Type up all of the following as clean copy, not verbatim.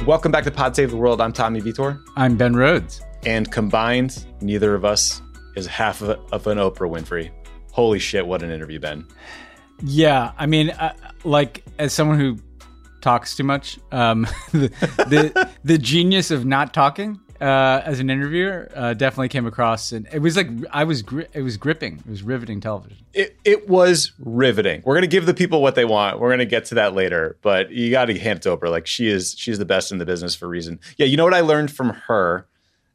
Welcome back to Pod Save the World. I'm Tommy Vitor. I'm Ben Rhodes. And combined, neither of us is half of an Oprah Winfrey. Holy shit, what an interview, Ben. Yeah, I mean, as someone who talks too much, the genius of not talking as an interviewer definitely came across, and it was like it was gripping. It was riveting television. It was riveting. We're gonna give the people what they want. We're gonna get to that later, but you got to hand it to Oprah. Like she's the best in the business for a reason. Yeah, you know what I learned from her?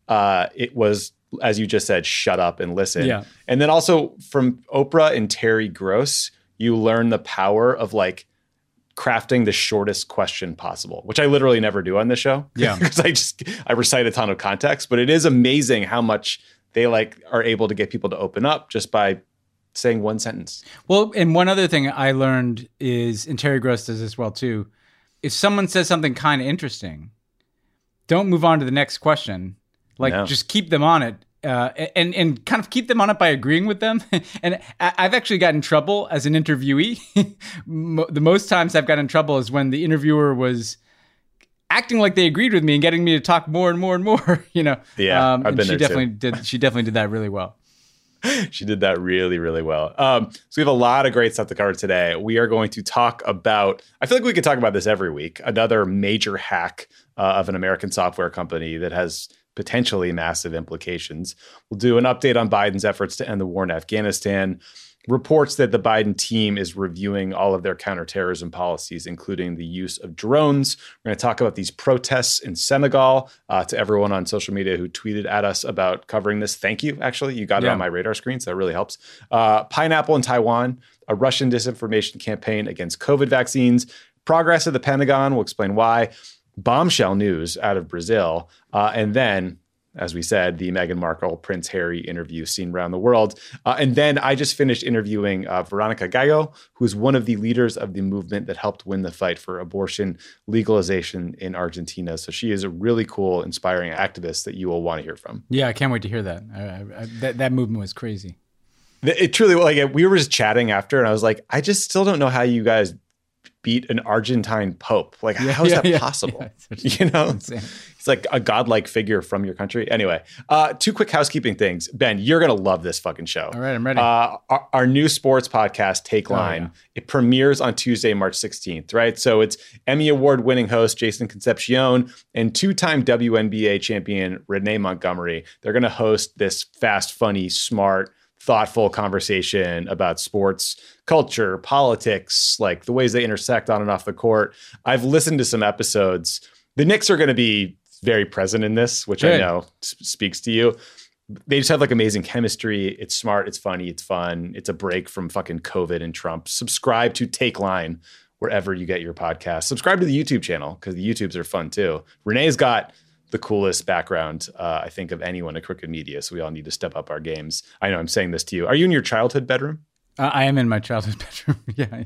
It was, as you just said, shut up and listen. Yeah, and then also from Oprah and Terry Gross, you learn the power of like crafting the shortest question possible, which I literally never do on this show. Yeah. Because I recite a ton of context, but it is amazing how much they like are able to get people to open up just by saying one sentence. Well, and one other thing I learned is, and Terry Gross does this well too, if someone says something kind of interesting, don't move on to the next question. Just keep them on it. And kind of keep them on it by agreeing with them. And I've actually gotten in trouble as an interviewee. The most times I've gotten in trouble is when the interviewer was acting like they agreed with me and getting me to talk more and more and more, you know. Yeah, I've been there too. She definitely did that really well. She did that really, really well. So we have a lot of great stuff to cover today. We are going to talk about, I feel like we could talk about this every week, another major hack of an American software company that has potentially massive implications. We'll do an update on Biden's efforts to end the war in Afghanistan, reports that the Biden team is reviewing all of their counterterrorism policies, including the use of drones. We're going to talk about these protests in Senegal. To everyone on social media who tweeted at us about covering this, thank you. Actually, you got it on my radar screen, so that really helps. Pineapple in Taiwan, a Russian disinformation campaign against COVID vaccines, progress at the Pentagon. We'll explain why. Bombshell news out of Brazil. And then, as we said, the Meghan Markle, Prince Harry interview seen around the world. And then I just finished interviewing Veronica Gallo, who is one of the leaders of the movement that helped win the fight for abortion legalization in Argentina. So she is a really cool, inspiring activist that you will want to hear from. Yeah, I can't wait to hear that. That movement was crazy. It truly, like, we were just chatting after, and I was like, I just still don't know how you guys beat an Argentine pope. Like, how is that possible? You know, insane. It's like a godlike figure from your country. Anyway, two quick housekeeping things. Ben, you're going to love this fucking show. All right, I'm ready. Our new sports podcast, Take Line, it premieres on Tuesday, March 16th, right? So it's Emmy Award-winning host Jason Concepcion and two-time WNBA champion Renee Montgomery. They're going to host this fast, funny, smart, thoughtful conversation about sports, culture, politics, like the ways they intersect on and off the court. I've listened to some episodes. The Knicks are going to be very present in this, which I know speaks to you. They just have like amazing chemistry. It's smart. It's funny. It's fun. It's a break from fucking COVID and Trump. Subscribe to Take Line wherever you get your podcast. Subscribe to the YouTube channel because the YouTubes are fun too. Renee's got the coolest background, I think, of anyone at Crooked Media. So we all need to step up our games. I know I'm saying this to you. Are you in your childhood bedroom? I am in my childhood bedroom.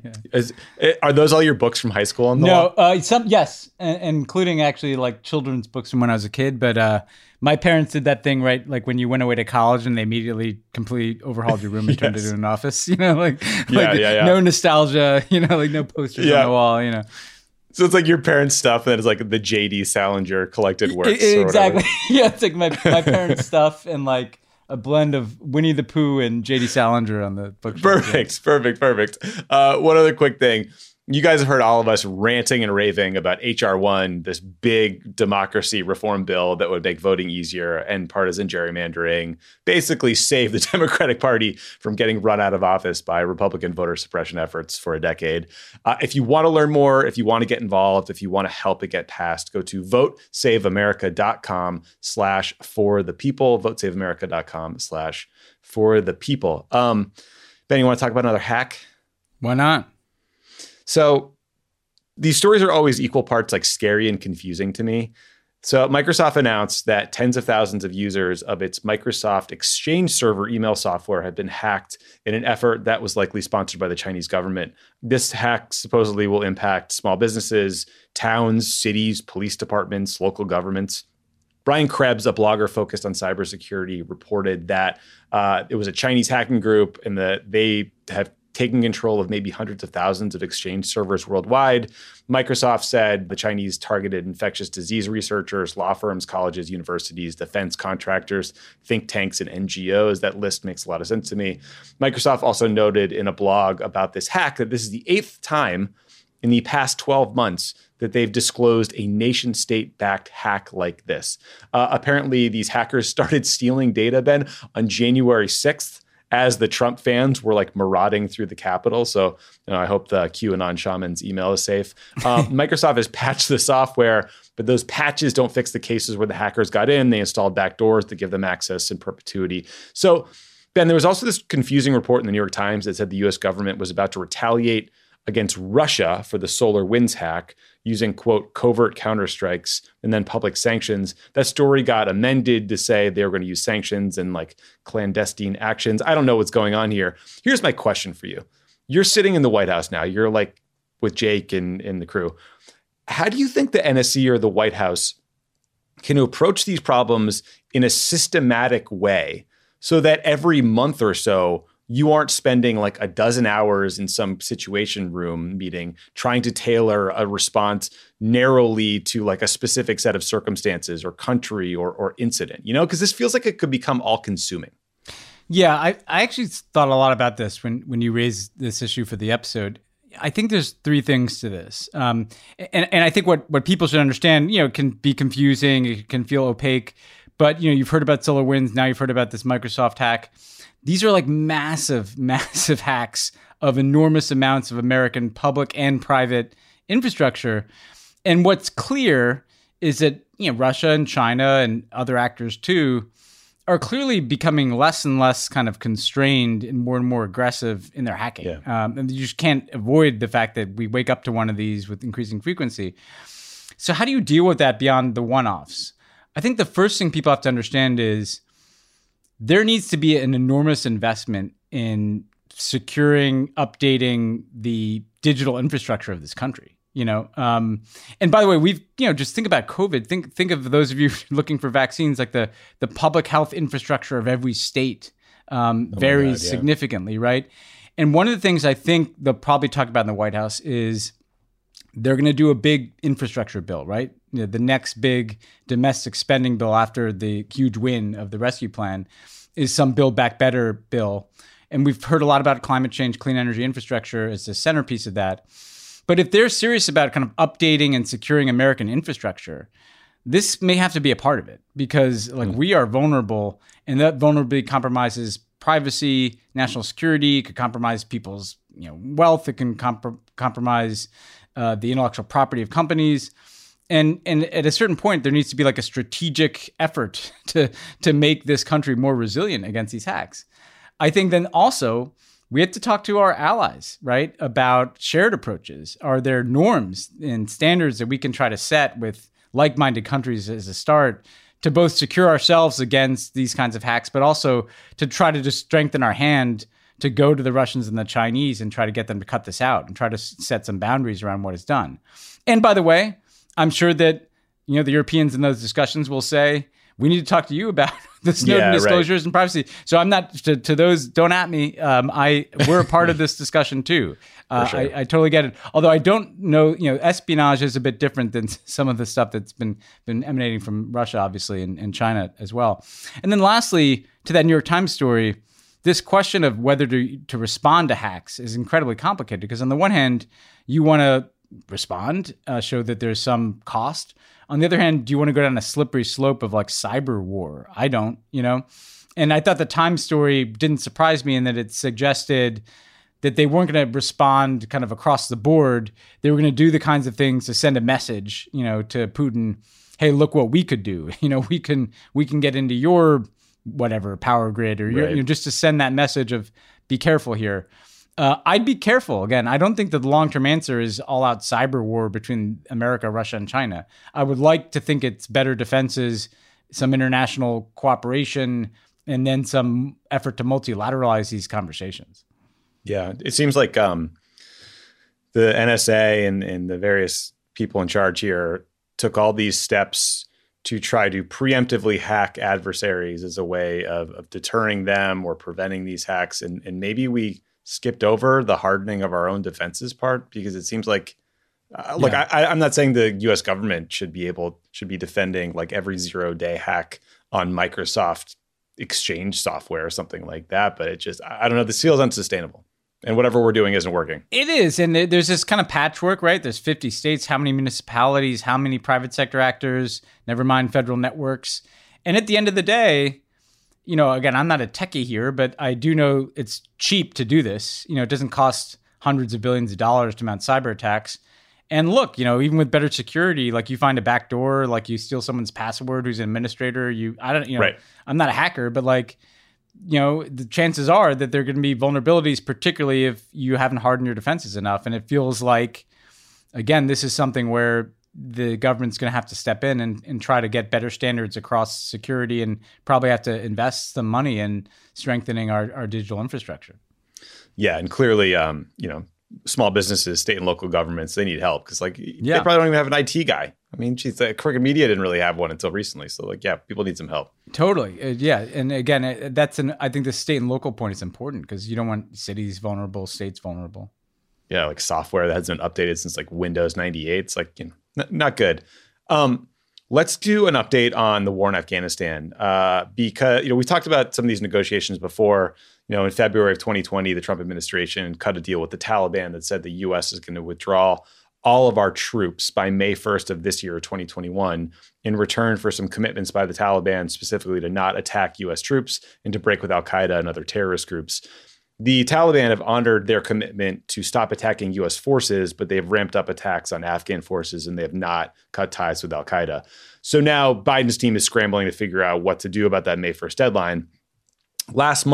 Yeah. Are those all your books from high school on the wall? Some, yes, including actually like children's books from when I was a kid. But my parents did that thing, right? Like when you went away to college and they immediately completely overhauled your room and turned it into an office. You know, like no nostalgia. You know, like no posters on the wall. You know. So it's like your parents' stuff, and then it's like the J.D. Salinger collected works. Exactly. Yeah, it's like my parents' stuff and like a blend of Winnie the Pooh and J.D. Salinger on the bookshelf. Perfect. One other quick thing. You guys have heard all of us ranting and raving about HR1, this big democracy reform bill that would make voting easier and partisan gerrymandering, basically save the Democratic Party from getting run out of office by Republican voter suppression efforts for a decade. If you want to learn more, if you want to get involved, if you want to help it get passed, go to votesaveamerica.com/forthepeople, votesaveamerica.com/forthepeople. Ben, you want to talk about another hack? Why not? So these stories are always equal parts like scary and confusing to me. So Microsoft announced that tens of thousands of users of its Microsoft Exchange Server email software have been hacked in an effort that was likely sponsored by the Chinese government. This hack supposedly will impact small businesses, towns, cities, police departments, local governments. Brian Krebs, a blogger focused on cybersecurity, reported that it was a Chinese hacking group and that they have taking control of maybe hundreds of thousands of Exchange servers worldwide. Microsoft said the Chinese targeted infectious disease researchers, law firms, colleges, universities, defense contractors, think tanks, and NGOs. That list makes a lot of sense to me. Microsoft also noted in a blog about this hack that this is the 8th time in the past 12 months that they've disclosed a nation state-backed hack like this. Apparently, these hackers started stealing data, Ben, on January 6th, as the Trump fans were like marauding through the Capitol. So I hope the QAnon shaman's email is safe. Microsoft has patched the software, but those patches don't fix the cases where the hackers got in. They installed backdoors to give them access in perpetuity. So, Ben, there was also this confusing report in the New York Times that said the U.S. government was about to retaliate against Russia for the SolarWinds hack using, quote, covert counterstrikes and then public sanctions. That story got amended to say they were going to use sanctions and like clandestine actions. I don't know what's going on here. Here's my question for you. You're sitting in the White House now. You're like with Jake and the crew. How do you think the NSC or the White House can approach these problems in a systematic way so that every month or so you aren't spending like a dozen hours in some situation room meeting trying to tailor a response narrowly to like a specific set of circumstances or country or incident, because this feels like it could become all consuming. Yeah, I actually thought a lot about this when you raised this issue for the episode. I think there's three things to this. And I think what people should understand, can be confusing, it can feel opaque, but you've heard about SolarWinds, now you've heard about this Microsoft hack. These are like massive, massive hacks of enormous amounts of American public and private infrastructure. And what's clear is that, Russia and China and other actors too are clearly becoming less and less kind of constrained and more aggressive in their hacking. Yeah. And you just can't avoid the fact that we wake up to one of these with increasing frequency. So how do you deal with that beyond the one-offs? I think the first thing people have to understand is there needs to be an enormous investment in securing, updating the digital infrastructure of this country. And by the way, we've just think about COVID. Think of those of you looking for vaccines, like the public health infrastructure of every state varies significantly, right? And one of the things I think they'll probably talk about in the White House is they're going to do a big infrastructure bill, right? The next big domestic spending bill after the huge win of the rescue plan is some Build Back Better bill. And we've heard a lot about climate change, clean energy infrastructure as the centerpiece of that. But if they're serious about kind of updating and securing American infrastructure, this may have to be a part of it because we are vulnerable, and that vulnerability compromises privacy, national security, could compromise people's wealth, it can compromise the intellectual property of companies. And at a certain point, there needs to be like a strategic effort to make this country more resilient against these hacks. I think then also we have to talk to our allies, right, about shared approaches. Are there norms and standards that we can try to set with like-minded countries as a start to both secure ourselves against these kinds of hacks, but also to try to just strengthen our hand to go to the Russians and the Chinese and try to get them to cut this out and try to set some boundaries around what is done. And by the way, I'm sure that the Europeans in those discussions will say, we need to talk to you about the Snowden disclosures and privacy. So I'm not, to those, don't at me. We're a part of this discussion too. Sure. I totally get it. Although I don't know, espionage is a bit different than some of the stuff that's been emanating from Russia, obviously, and China as well. And then lastly, to that New York Times story, this question of whether to respond to hacks is incredibly complicated because on the one hand, you want to respond, show that there's some cost. On the other hand, do you want to go down a slippery slope of like cyber war? I don't, And I thought the Times story didn't surprise me in that it suggested that they weren't going to respond kind of across the board. They were going to do the kinds of things to send a message, to Putin. Hey, look what we could do. We can get into your whatever power grid or your, just to send that message of be careful here. I'd be careful. Again, I don't think that the long-term answer is all-out cyber war between America, Russia, and China. I would like to think it's better defenses, some international cooperation, and then some effort to multilateralize these conversations. Yeah, it seems like the NSA and the various people in charge here took all these steps to try to preemptively hack adversaries as a way of deterring them or preventing these hacks. And maybe we skipped over the hardening of our own defenses part? Because it seems like, I'm not saying the U.S. government should be defending like every 0-day hack on Microsoft Exchange software or something like that, but it just, I don't know, this feels unsustainable. And whatever we're doing isn't working. It is. And there's this kind of patchwork, right? There's 50 states, how many municipalities, how many private sector actors, never mind federal networks. And at the end of the day, again, I'm not a techie here, but I do know it's cheap to do this. It doesn't cost hundreds of billions of dollars to mount cyber attacks. And look, even with better security, like you find a back door, like you steal someone's password who's an administrator, right. I'm not a hacker, but like, the chances are that there are going to be vulnerabilities, particularly if you haven't hardened your defenses enough. And it feels like, again, this is something where the government's going to have to step in and try to get better standards across security and probably have to invest some money in strengthening our digital infrastructure. Yeah. And clearly, small businesses, state and local governments, they need help because they probably don't even have an IT guy. I mean, Crooked Media didn't really have one until recently. So people need some help. Totally. And again, I think the state and local point is important because you don't want cities vulnerable, states vulnerable. Yeah. Like software that hasn't been updated since like Windows 98. It's not good. Let's do an update on the war in Afghanistan because, we talked about some of these negotiations before. In February of 2020, the Trump administration cut a deal with the Taliban that said the U.S. is going to withdraw all of our troops by May 1st of this year, 2021, in return for some commitments by the Taliban, specifically to not attack U.S. troops and to break with al-Qaeda and other terrorist groups. The Taliban have honored their commitment to stop attacking U.S. forces, but they've ramped up attacks on Afghan forces and they have not cut ties with al-Qaeda. So now Biden's team is scrambling to figure out what to do about that May 1st deadline. Late last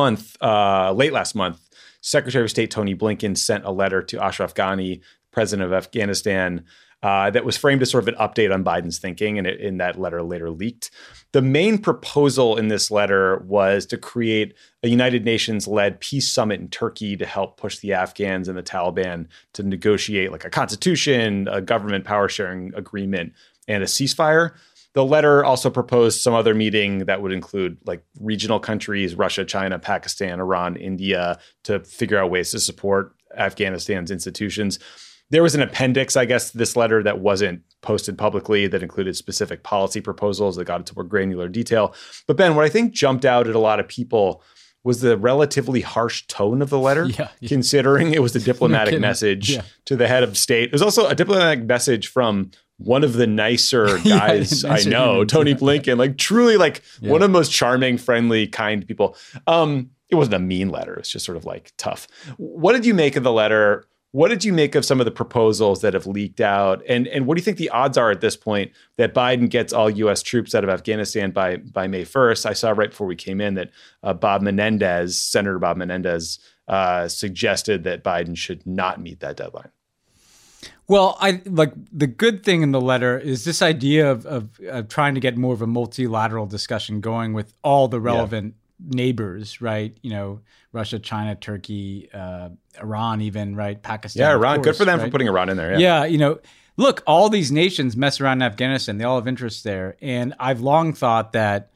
month, Secretary of State Tony Blinken sent a letter to Ashraf Ghani, president of Afghanistan, that was framed as sort of an update on Biden's thinking, and in that letter later leaked. The main proposal in this letter was to create a United Nations-led peace summit in Turkey to help push the Afghans and the Taliban to negotiate like a constitution, a government power-sharing agreement, and a ceasefire. The letter also proposed some other meeting that would include like regional countries, Russia, China, Pakistan, Iran, India, to figure out ways to support Afghanistan's institutions. There was an appendix, I guess, to this letter that wasn't posted publicly that included specific policy proposals that got into more granular detail. But Ben, what I think jumped out at a lot of people was the relatively harsh tone of the letter, considering it was a diplomatic message to the head of state. It was also a diplomatic message from one of the nicer guys I know, Tony Blinken, like truly one of the most charming, friendly, kind people. It wasn't a mean letter. It's just sort of like tough. What did you make of the letter? What did you make of some of the proposals that have leaked out? And what do you think the odds are at this point that Biden gets all U.S. troops out of Afghanistan by May 1st? I saw right before we came in that Senator Bob Menendez suggested that Biden should not meet that deadline. Well, the good thing in the letter is this idea of trying to get more of a multilateral discussion going with all the relevant neighbors, right? Russia, China, Turkey, Iran, even, right? Pakistan. Yeah, Iran. Course, good for them right? for putting Iran in there. Yeah. Look, all these nations mess around in Afghanistan. They all have interests there. And I've long thought that,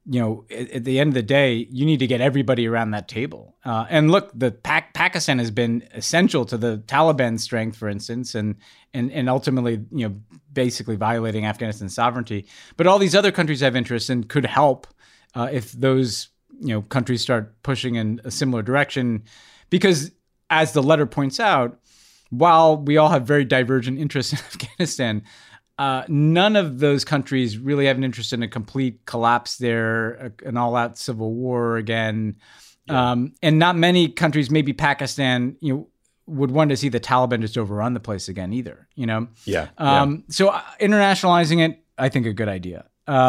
at the end of the day, you need to get everybody around that table. And look, the Pakistan has been essential to the Taliban's strength, for instance, and ultimately, basically violating Afghanistan's sovereignty. But all these other countries have interests and could help if those countries start pushing in a similar direction. Because as the letter points out, while we all have very divergent interests in Afghanistan, none of those countries really have an interest in a complete collapse there, an all-out civil war again. Yeah. And not many countries, maybe Pakistan, would want to see the Taliban just overrun the place again either, So internationalizing it, I think a good idea.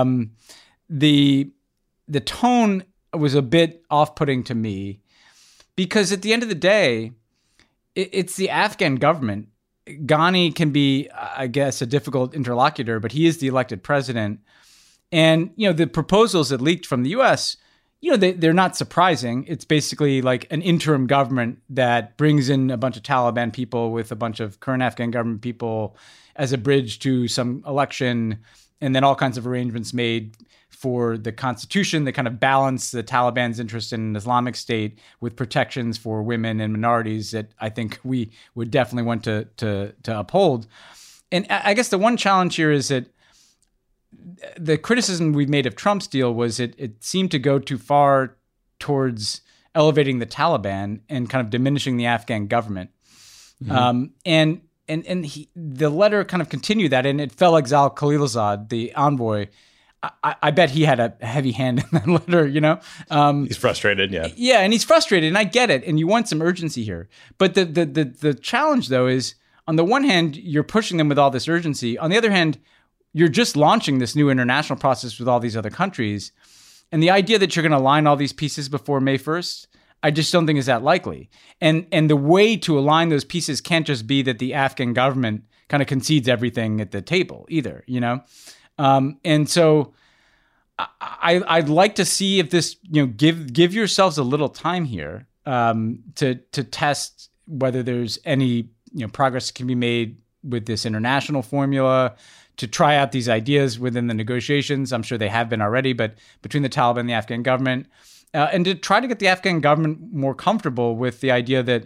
The tone was a bit off-putting to me because at the end of the day, it's the Afghan government. Ghani can be, I guess, a difficult interlocutor, but he is the elected president. And, the proposals that leaked from the U.S., they're not surprising. It's basically like an interim government that brings in a bunch of Taliban people with a bunch of current Afghan government people as a bridge to some election, and then all kinds of arrangements made for the constitution that kind of balance the Taliban's interest in an Islamic state with protections for women and minorities that I think we would definitely want to uphold. And I guess the one challenge here is that the criticism we've made of Trump's deal was it seemed to go too far towards elevating the Taliban and kind of diminishing the Afghan government. And the letter kind of continued that, and it felt like Zal Khalilzad, the envoy, I bet he had a heavy hand in that letter, you know? He's frustrated, yeah. Yeah, and he's frustrated, and I get it, and you want some urgency here. But the challenge, though, is on the one hand, you're pushing them with all this urgency. On the other hand, you're just launching this new international process with all these other countries. And the idea that you're going to align all these pieces before May 1st, I just don't think is that likely. And the way to align those pieces can't just be that the Afghan government kind of concedes everything at the table either, you know? And so I'd like to see if this, you know, give yourselves a little time here to test whether there's any, you know, progress can be made with this international formula, to try out these ideas within the negotiations. I'm sure they have been already, but between the Taliban and the Afghan government, and to try to get the Afghan government more comfortable with the idea that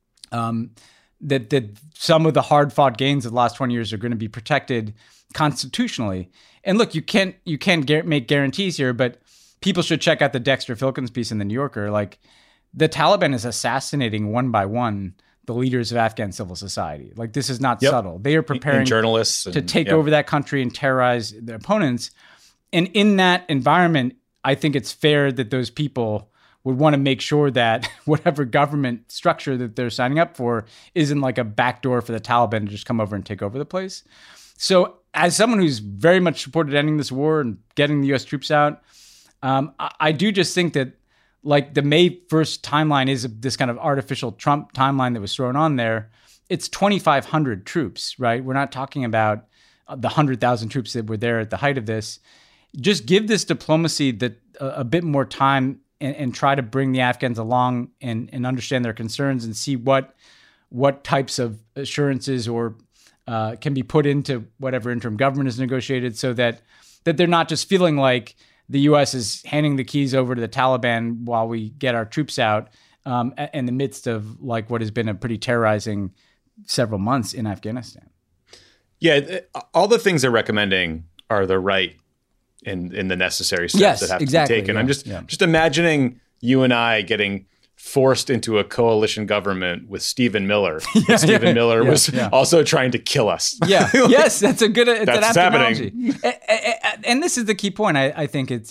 that some of the hard-fought gains of the last 20 years are going to be protected constitutionally. And look, you can't make guarantees here, but people should check out the Dexter Filkins piece in the New Yorker. Like, the Taliban is assassinating one by one the leaders of Afghan civil society. Like, this is not subtle. They are preparing journalists to take over that country and terrorize their opponents. And in that environment, I think it's fair that those people would want to make sure that whatever government structure that they're signing up for isn't like a backdoor for the Taliban to just come over and take over the place. So as someone who's very much supported ending this war and getting the U.S. troops out, I do just think that, like, the May 1st timeline is this kind of artificial Trump timeline that was thrown on there. It's 2,500 troops, right? We're not talking about the 100,000 troops that were there at the height of this. Just give this diplomacy that a bit more time and try to bring the Afghans along and understand their concerns and see what types of assurances or can be put into whatever interim government is negotiated, so that they're not just feeling like the U.S. is handing the keys over to the Taliban while we get our troops out in the midst of, like, what has been a pretty terrorizing several months in Afghanistan. Yeah, all the things they're recommending are the right in the necessary steps that have to be taken. Yeah. I'm just imagining you and I getting forced into a coalition government with Stephen Miller. Stephen Miller was also trying to kill us. Yeah. Yes, that's a good. It's that's an happening. Analogy. And this is the key point. I think it's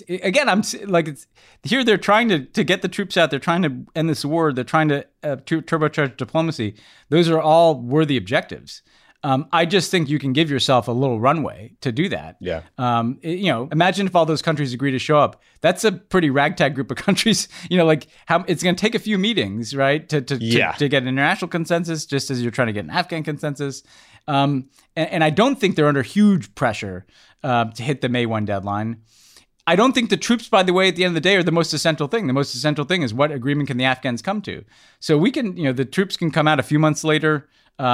here. They're trying to get the troops out. They're trying to end this war. They're trying to turbocharge diplomacy. Those are all worthy objectives. I just think you can give yourself a little runway to do that. Yeah. Imagine if all those countries agree to show up. That's a pretty ragtag group of countries. Like, how it's going to take a few meetings, right, to get an international consensus, just as you're trying to get an Afghan consensus. And I don't think they're under huge pressure to hit the May 1 deadline. I don't think the troops, by the way, at the end of the day, are the most essential thing. The most essential thing is what agreement can the Afghans come to. So we can, the troops can come out a few months later,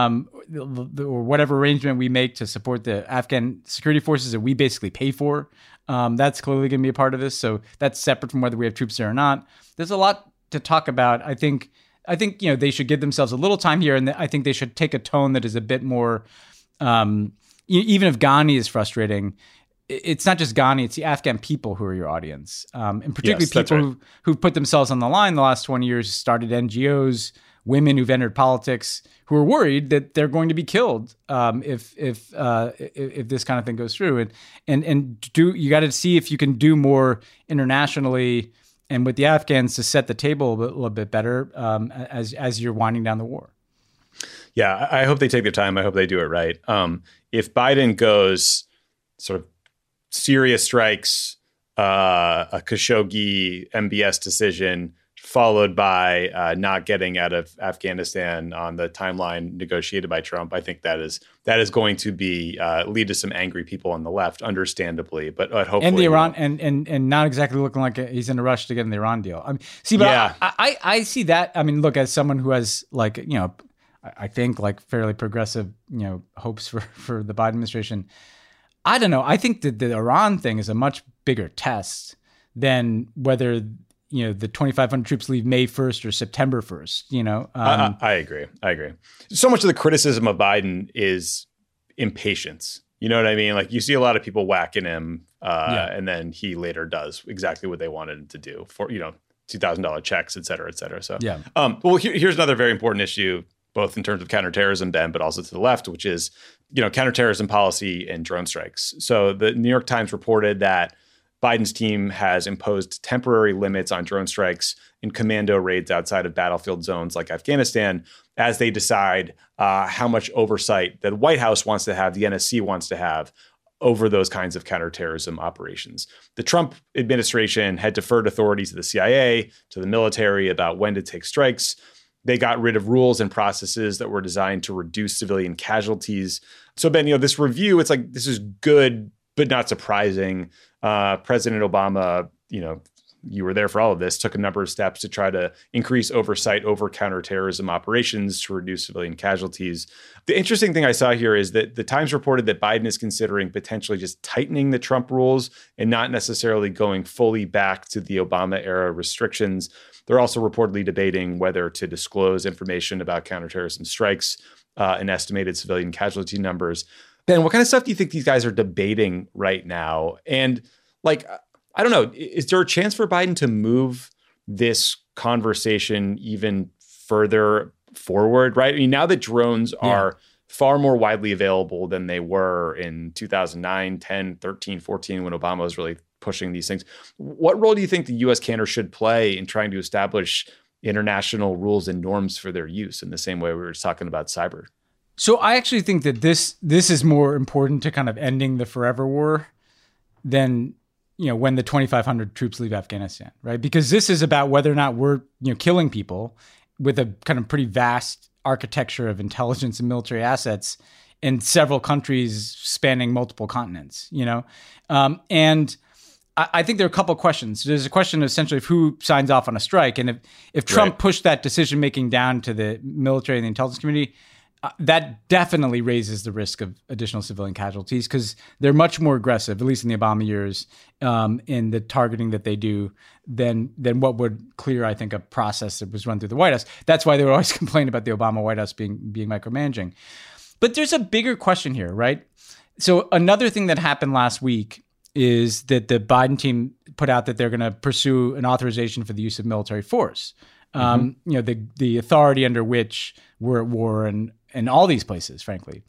or whatever arrangement we make to support the Afghan security forces that we basically pay for. That's clearly going to be a part of this. So that's separate from whether we have troops there or not. There's a lot to talk about. I think they should give themselves a little time here, and I think they should take a tone that is a bit more. Even if Ghani is frustrating, it's not just Ghani; it's the Afghan people who are your audience, and particularly people who've put themselves on the line the last 20 years, started NGOs, women who've entered politics, who are worried that they're going to be killed if this kind of thing goes through. And you got to see if you can do more internationally and with the Afghans to set the table a little bit better as you're winding down the war. Yeah, I hope they take their time. I hope they do it right. If Biden goes sort of serious strikes, a Khashoggi MBS decision, followed by not getting out of Afghanistan on the timeline negotiated by Trump, I think that is going to be lead to some angry people on the left, understandably, but hopefully. And the Iran and not exactly looking like he's in a rush to get in the Iran deal. I see that. I mean, look, as someone who has I think fairly progressive hopes for the Biden administration. I don't know. I think that the Iran thing is a much bigger test than whether the 2,500 troops leave May 1st or September 1st. I agree. So much of the criticism of Biden is impatience. You know what I mean? Like, you see a lot of people whacking him, and then he later does exactly what they wanted him to do for, $2,000 checks, et cetera, et cetera. So, well, here's another very important issue, both in terms of counterterrorism, Ben, but also to the left, which is, counterterrorism policy and drone strikes. So the New York Times reported that Biden's team has imposed temporary limits on drone strikes in commando raids outside of battlefield zones like Afghanistan, as they decide how much oversight the White House wants to have, the NSC wants to have over those kinds of counterterrorism operations. The Trump administration had deferred authority to the CIA, to the military about when to take strikes. They got rid of rules and processes that were designed to reduce civilian casualties. So, Ben, this review, it's like, this is good, but not surprising. President Obama, you were there for all of this, took a number of steps to try to increase oversight over counterterrorism operations to reduce civilian casualties. The interesting thing I saw here is that the Times reported that Biden is considering potentially just tightening the Trump rules and not necessarily going fully back to the Obama era restrictions. They're also reportedly debating whether to disclose information about counterterrorism strikes and estimated civilian casualty numbers. Ben, what kind of stuff do you think these guys are debating right now? And I don't know, is there a chance for Biden to move this conversation even further forward, right? I mean, now that drones are far more widely available than they were in 2009, 10, 13, 14, when Obama was really pushing these things. What role do you think the U.S. can or should play in trying to establish international rules and norms for their use in the same way we were talking about cyber? So I actually think that this is more important to kind of ending the forever war than when the 2,500 troops leave Afghanistan, right? Because this is about whether or not we're killing people with a kind of pretty vast architecture of intelligence and military assets in several countries spanning multiple continents. And I think there are a couple of questions. There's a question essentially of who signs off on a strike, and if Trump pushed that decision making down to the military and the intelligence community, that definitely raises the risk of additional civilian casualties because they're much more aggressive, at least in the Obama years, in the targeting that they do than what would clear, I think, a process that was run through the White House. That's why they were always complaining about the Obama White House being micromanaging. But there's a bigger question here, right? So another thing that happened last week is that the Biden team put out that they're going to pursue an authorization for the use of military force. The authority under which we're at war and all these places, frankly.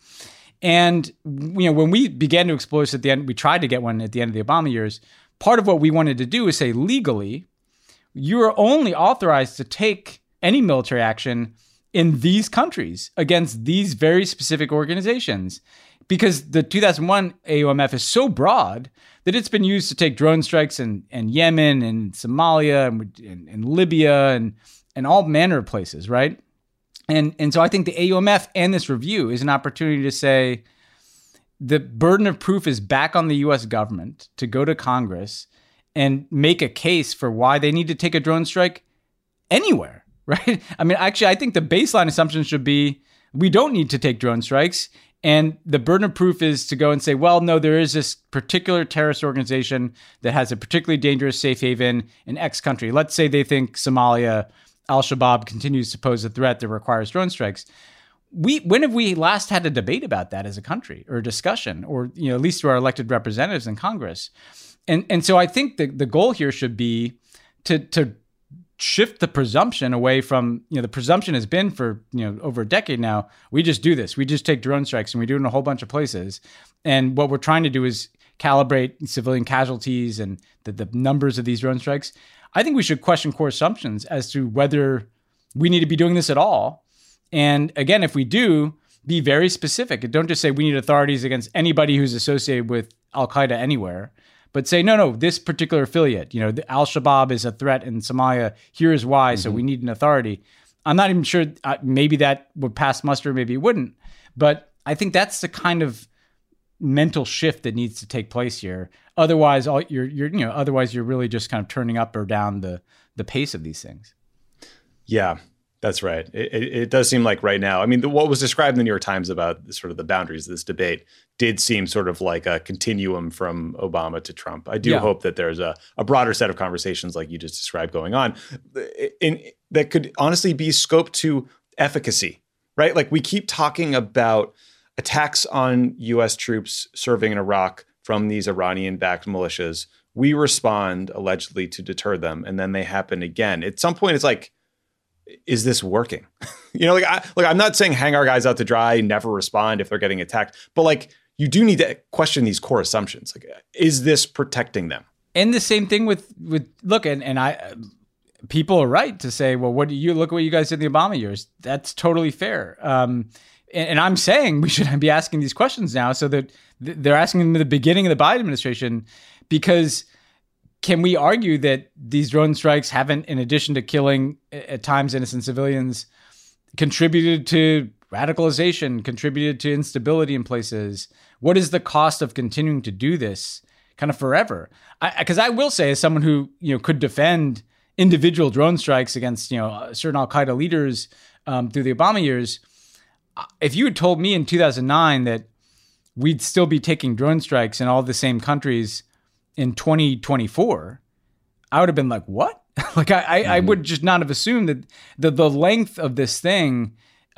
And, when we began to explore this at the end, we tried to get one at the end of the Obama years. Part of what we wanted to do is say, legally, you are only authorized to take any military action in these countries against these very specific organizations. Because the 2001 AUMF is so broad that it's been used to take drone strikes in Yemen and Somalia and Libya and all manner of places, right? And so I think the AUMF and this review is an opportunity to say the burden of proof is back on the U.S. government to go to Congress and make a case for why they need to take a drone strike anywhere, right? I mean, actually, I think the baseline assumption should be we don't need to take drone strikes. And the burden of proof is to go and say, well, no, there is this particular terrorist organization that has a particularly dangerous safe haven in X country. Let's say they think Somalia, Al-Shabaab continues to pose a threat that requires drone strikes. When have we last had a debate about that as a country or a discussion or, at least through our elected representatives in Congress? And so I think the goal here should be to shift the presumption away from, the presumption has been for, over a decade now, we just do this. We just take drone strikes and we do it in a whole bunch of places. And what we're trying to do is calibrate civilian casualties and the numbers of these drone strikes. I think we should question core assumptions as to whether we need to be doing this at all. And again, if we do, be very specific. Don't just say we need authorities against anybody who's associated with Al-Qaeda anywhere, but say, no, this particular affiliate, the Al-Shabaab is a threat in Somalia. Here is why. So we need an authority. I'm not even sure. Maybe that would pass muster. Maybe it wouldn't. But I think that's the kind of mental shift that needs to take place here. Otherwise, you're really just kind of turning up or down the pace of these things. Yeah. That's right. It does seem like right now, I mean, what was described in the New York Times about sort of the boundaries of this debate did seem sort of like a continuum from Obama to Trump. I do hope that there's a broader set of conversations like you just described going on that could honestly be scoped to efficacy, right? Like we keep talking about attacks on U.S. troops serving in Iraq from these Iranian-backed militias. We respond allegedly to deter them, and then they happen again. At some point, it's like, is this working? I'm not saying hang our guys out to dry, never respond if they're getting attacked, but like you do need to question these core assumptions. Like, is this protecting them? And the same thing with look, and I people are right to say, well, look at what you guys did in the Obama years. That's totally fair. And I'm saying we should be asking these questions now, so that they're asking them at the beginning of the Biden administration, because can we argue that these drone strikes haven't, in addition to killing at times innocent civilians, contributed to radicalization, contributed to instability in places? What is the cost of continuing to do this kind of forever? Because I will say, as someone who could defend individual drone strikes against certain Al-Qaeda leaders through the Obama years, if you had told me in 2009 that we'd still be taking drone strikes in all the same countries in 2024, I would have been like, what? I would just not have assumed that the length of this thing,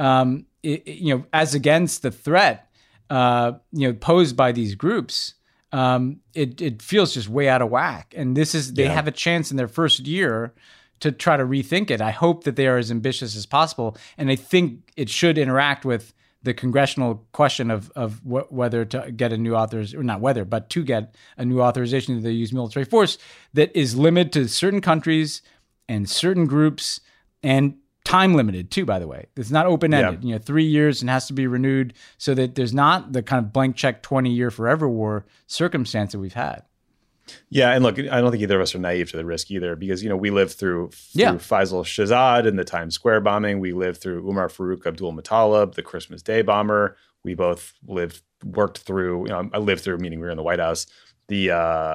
as against the threat, posed by these groups, it feels just way out of whack. And they have a chance in their first year to try to rethink it. I hope that they are as ambitious as possible. And I think it should interact with the congressional question of whether to get a new to get a new authorization to use military force that is limited to certain countries and certain groups, and time limited too, by the way. It's not open-ended, 3 years, and has to be renewed, so that there's not the kind of blank check 20-year forever war circumstance that we've had. Yeah, and look, I don't think either of us are naive to the risk either, because we lived through Faisal Shahzad and the Times Square bombing. We lived through Umar Farouk Abdul-Muttalib, the Christmas Day bomber. We both worked through. I lived through, meaning we were in the White House, the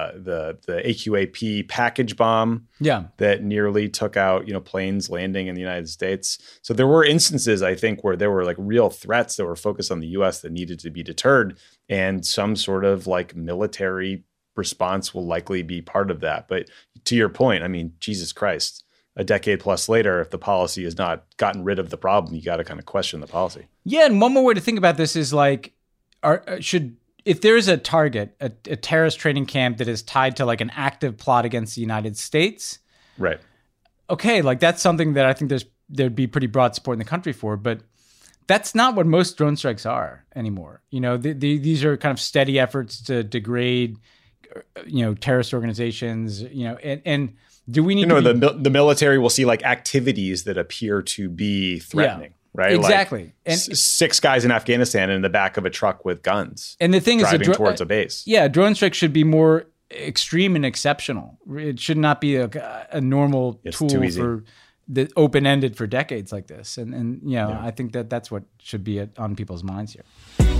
AQAP package bomb that nearly took out planes landing in the United States. So there were instances, I think, where there were like real threats that were focused on the U.S. that needed to be deterred, and some sort of like military response will likely be part of that. But to your point, I mean, Jesus Christ, a decade plus later, if the policy has not gotten rid of the problem, you got to kind of question the policy. Yeah, and one more way to think about this is like, if there is a target, a terrorist training camp that is tied to like an active plot against the United States, right? Okay, like that's something that I think there'd be pretty broad support in the country for, but that's not what most drone strikes are anymore. These are kind of steady efforts to degrade terrorist organizations, and do we need the military will see like activities that appear to be threatening, right? Exactly. Like and 6 guys in Afghanistan in the back of a truck with guns. And the thing driving towards a base. Yeah. Drone strike should be more extreme and exceptional. It should not be a normal tool for the open-ended for decades like this. And I think that's what should be on people's minds here.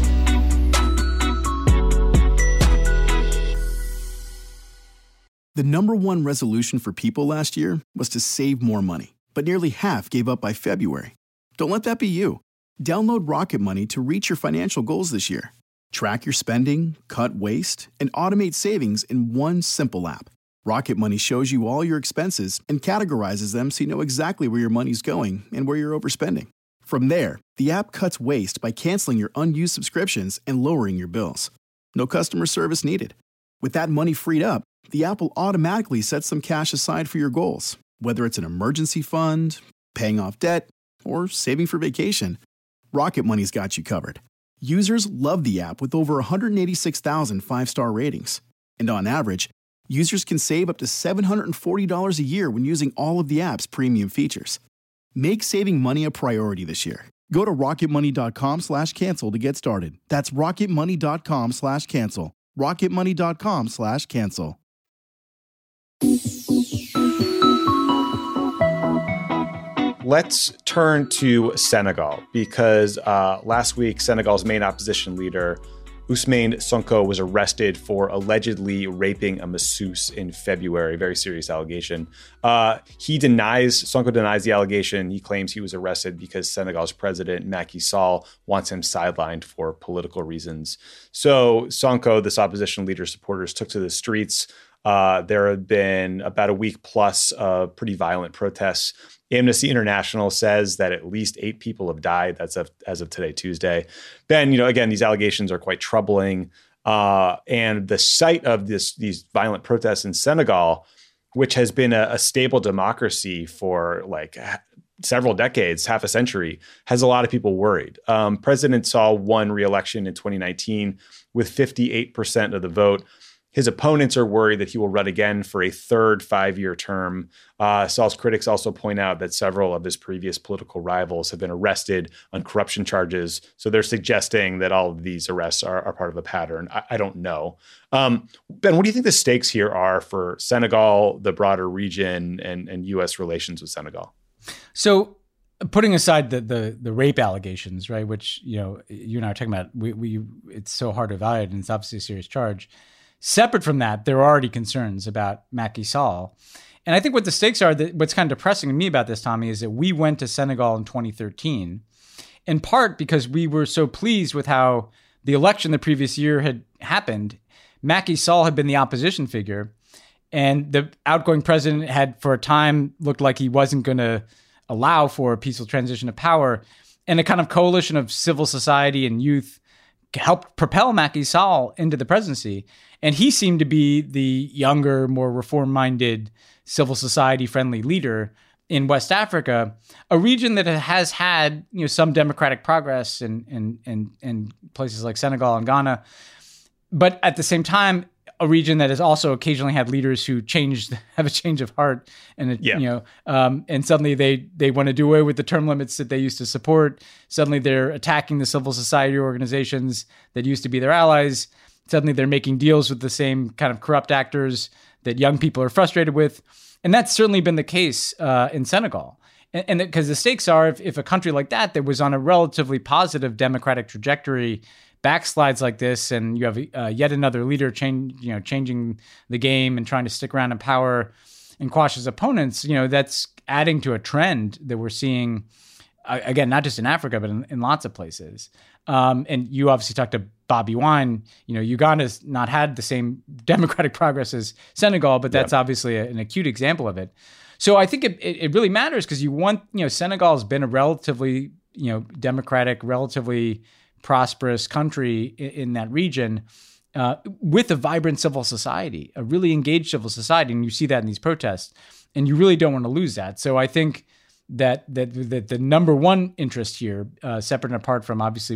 The number one resolution for people last year was to save more money, but nearly half gave up by February. Don't let that be you. Download Rocket Money to reach your financial goals this year. Track your spending, cut waste, and automate savings in one simple app. Rocket Money shows you all your expenses and categorizes them so you know exactly where your money's going and where you're overspending. From there, the app cuts waste by canceling your unused subscriptions and lowering your bills. No customer service needed. With that money freed up, the app will automatically set some cash aside for your goals, whether it's an emergency fund, paying off debt, or saving for vacation. Rocket Money's got you covered. Users love the app with over 186,000 5-star ratings. And on average, users can save up to $740 a year when using all of the app's premium features. Make saving money a priority this year. Go to rocketmoney.com/cancel to get started. That's rocketmoney.com/cancel. rocketmoney.com/cancel. Let's turn to Senegal, because last week, Senegal's main opposition leader Ousmane Sonko was arrested for allegedly raping a masseuse in February. Very serious allegation. Sonko denies the allegation. He claims he was arrested because Senegal's president, Macky Sall, wants him sidelined for political reasons. So Sonko, this opposition leader's supporters, took to the streets. There have been about a week plus of pretty violent protests. Amnesty International says that at least 8 people have died. That's as of today, Tuesday. Ben, again, these allegations are quite troubling. And the site of these violent protests in Senegal, which has been a stable democracy for like several decades, half a century, has a lot of people worried. President Sall won re-election in 2019 with 58% of the vote. His opponents are worried that he will run again for a third 5-year term. Sall's critics also point out that several of his previous political rivals have been arrested on corruption charges. So they're suggesting that all of these arrests are part of a pattern. I don't know. Ben, what do you think the stakes here are for Senegal, the broader region, and U.S. relations with Senegal? So putting aside the rape allegations, right, which, you and I are talking about, it's so hard to evaluate, and it's obviously a serious charge. Separate from that, there are already concerns about Macky Sall. And I think what the stakes are, what's kind of depressing to me about this, Tommy, is that we went to Senegal in 2013, in part because we were so pleased with how the election the previous year had happened. Macky Sall had been the opposition figure, and the outgoing president had, for a time, looked like he wasn't going to allow for a peaceful transition of power. And a kind of coalition of civil society and youth helped propel Macky Sall into the presidency. And he seemed to be the younger, more reform-minded, civil society-friendly leader in West Africa, a region that has had some democratic progress in places like Senegal and Ghana, but at the same time, a region that has also occasionally had leaders who have a change of heart, and and suddenly they want to do away with the term limits that they used to support. Suddenly they're attacking the civil society organizations that used to be their allies. Suddenly they're making deals with the same kind of corrupt actors that young people are frustrated with. And that's certainly been the case in Senegal. And because the stakes are, if a country like that was on a relatively positive democratic trajectory backslides like this, and you have yet another leader changing the game and trying to stick around in power and quash his opponents, that's adding to a trend that we're seeing, again, not just in Africa, but in lots of places. And you obviously talked to Bobby Wine. Uganda's not had the same democratic progress as Senegal, but that's obviously an acute example of it. So I think it really matters because Senegal has been a relatively, democratic, relatively prosperous country in that region with a vibrant civil society, a really engaged civil society. And you see that in these protests, and you really don't want to lose that. So I think that the number one interest here, separate and apart from obviously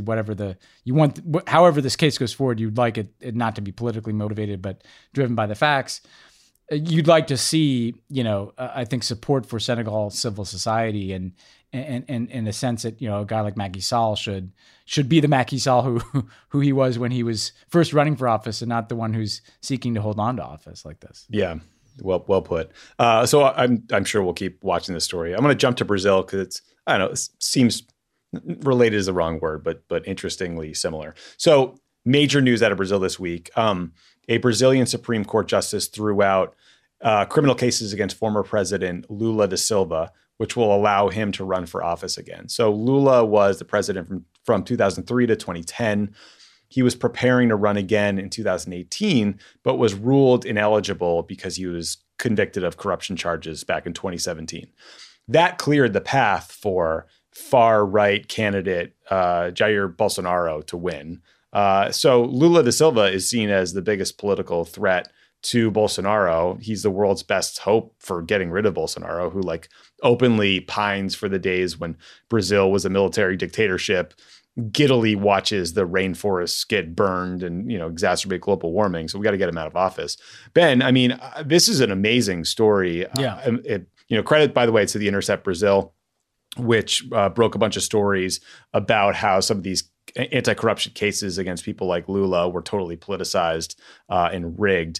however this case goes forward, you'd like it not to be politically motivated, but driven by the facts. You'd like to see, I think support for Senegal civil society and in a sense that, a guy like Macky Sall should be the Macky Sall who he was when he was first running for office, and not the one who's seeking to hold on to office like this. Yeah. Well put. So I'm sure we'll keep watching this story. I'm going to jump to Brazil because it seems related is the wrong word, but interestingly similar. So major news out of Brazil this week. A Brazilian Supreme Court justice threw out criminal cases against former President Lula da Silva, which will allow him to run for office again. So Lula was the president from 2003 to 2010. He was preparing to run again in 2018, but was ruled ineligible because he was convicted of corruption charges back in 2017. That cleared the path for far-right candidate Jair Bolsonaro to win. So Lula da Silva is seen as the biggest political threat to Bolsonaro. He's the world's best hope for getting rid of Bolsonaro, who openly pines for the days when Brazil was a military dictatorship, giddily watches the rainforests get burned and, exacerbate global warming. So we got to get him out of office. Ben, this is an amazing story. Yeah. Credit, by the way, to The Intercept Brazil, which broke a bunch of stories about how some of these anti-corruption cases against people like Lula were totally politicized and rigged.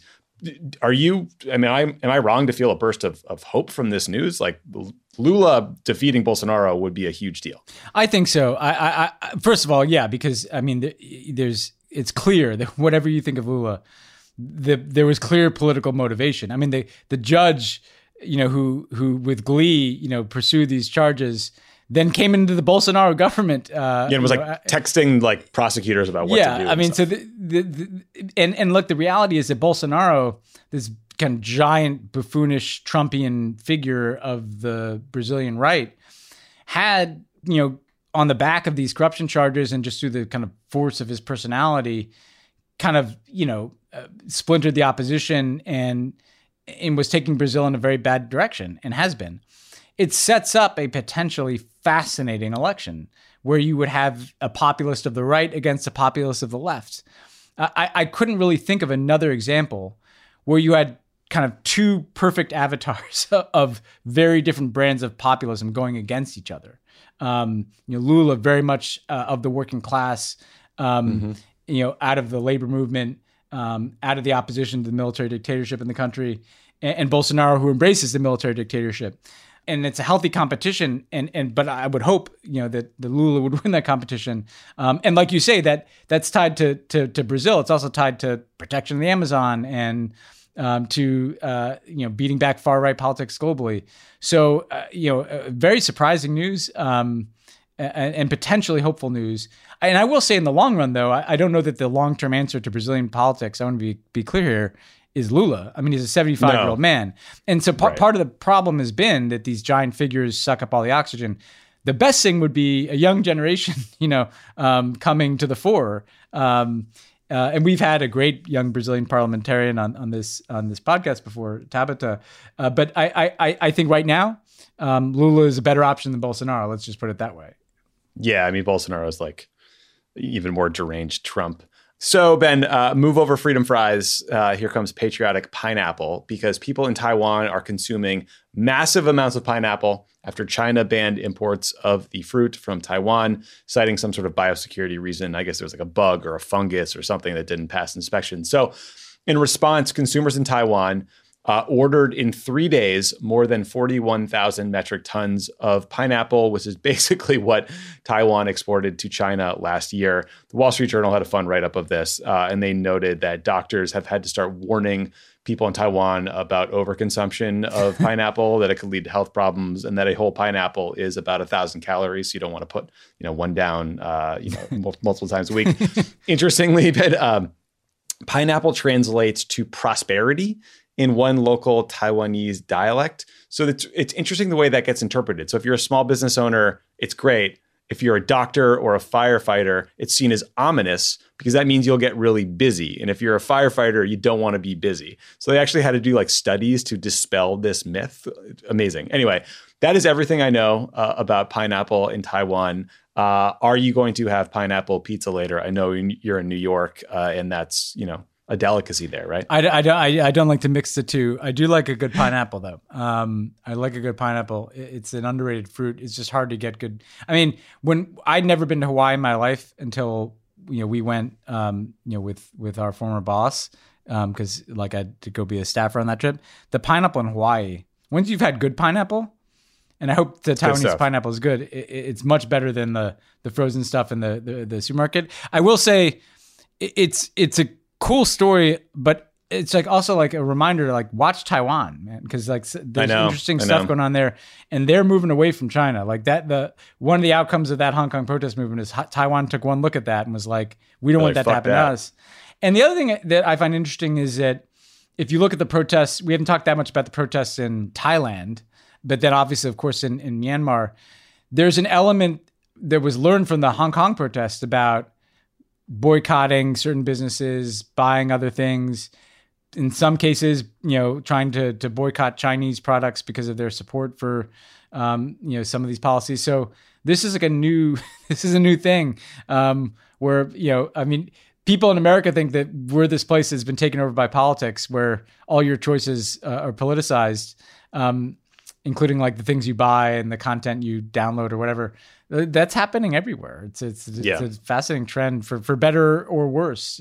Am I wrong to feel a burst of hope from this news? Lula defeating Bolsonaro would be a huge deal. I think so. I first of all, yeah, because there's it's clear that whatever you think of Lula, there was clear political motivation. I mean, the judge, who with glee, pursued these charges, then came into the Bolsonaro government. And was texting like prosecutors about what to do. Yeah, I mean, so and look, the reality is that Bolsonaro, this kind of giant buffoonish Trumpian figure of the Brazilian right, had, on the back of these corruption charges and just through the kind of force of his personality, kind of, splintered the opposition and was taking Brazil in a very bad direction and has been. It sets up a potentially fascinating election where you would have a populist of the right against a populist of the left. I couldn't really think of another example where you had kind of two perfect avatars of very different brands of populism going against each other. Lula, very much of the working class, out of the labor movement, out of the opposition to the military dictatorship in the country, and Bolsonaro, who embraces the military dictatorship. And it's a healthy competition, but I would hope that the Lula would win that competition. And like you say, that's tied to Brazil. It's also tied to protection of the Amazon and to beating back far right politics globally. So very surprising news and potentially hopeful news. And I will say, in the long run, though, I don't know that the long term answer to Brazilian politics, I want to be clear here, is Lula. I mean, he's a 75-year-old man. And so part of the problem has been that these giant figures suck up all the oxygen. The best thing would be a young generation, coming to the fore. And we've had a great young Brazilian parliamentarian on this podcast before, Tabata. But I think right now, Lula is a better option than Bolsonaro. Let's just put it that way. Yeah, I mean, Bolsonaro is like even more deranged Trump. So, Ben, move over freedom fries. Here comes patriotic pineapple, because people in Taiwan are consuming massive amounts of pineapple after China banned imports of the fruit from Taiwan, citing some sort of biosecurity reason. I guess there was like a bug or a fungus or something that didn't pass inspection. So in response, consumers in Taiwan ordered in 3 days more than 41,000 metric tons of pineapple, which is basically what Taiwan exported to China last year. The Wall Street Journal had a fun write-up of this, and they noted that doctors have had to start warning people in Taiwan about overconsumption of pineapple, that it could lead to health problems, and that a whole pineapple is about 1,000 calories. So you don't want to put, one down, multiple times a week. Interestingly, but pineapple translates to prosperity in one local Taiwanese dialect. So it's interesting the way that gets interpreted. So if you're a small business owner, it's great. If you're a doctor or a firefighter, it's seen as ominous because that means you'll get really busy. And if you're a firefighter, you don't want to be busy. So they actually had to do like studies to dispel this myth. Amazing. Anyway, that is everything I know about pineapple in Taiwan. Are you going to have pineapple pizza later? I know you're in New York, and that's, a delicacy there, right? I don't like to mix the two. I do like a good pineapple, though. I like a good pineapple. It's an underrated fruit. It's just hard to get good. I mean, when I'd never been to Hawaii in my life until we went with our former boss, because I had to go be a staffer on that trip. The pineapple in Hawaii, once you've had good pineapple, and I hope the Taiwanese pineapple is good, it's much better than the frozen stuff in the supermarket. I will say it's a cool story, but it's also a reminder to watch Taiwan, man, because there's interesting stuff going on there, and they're moving away from China. One of the outcomes of that Hong Kong protest movement is Taiwan took one look at that and was like, we don't want that to happen to us. And the other thing that I find interesting is that if you look at the protests, we haven't talked that much about the protests in Thailand, but then obviously, of course, in Myanmar, there's an element that was learned from the Hong Kong protests about boycotting certain businesses, buying other things. In some cases, trying to boycott Chinese products because of their support for, some of these policies. So this is a new thing where, people in America think that we're this place that's been taken over by politics, where all your choices are politicized, including the things you buy and the content you download or whatever. That's happening everywhere. It's a fascinating trend for better or worse.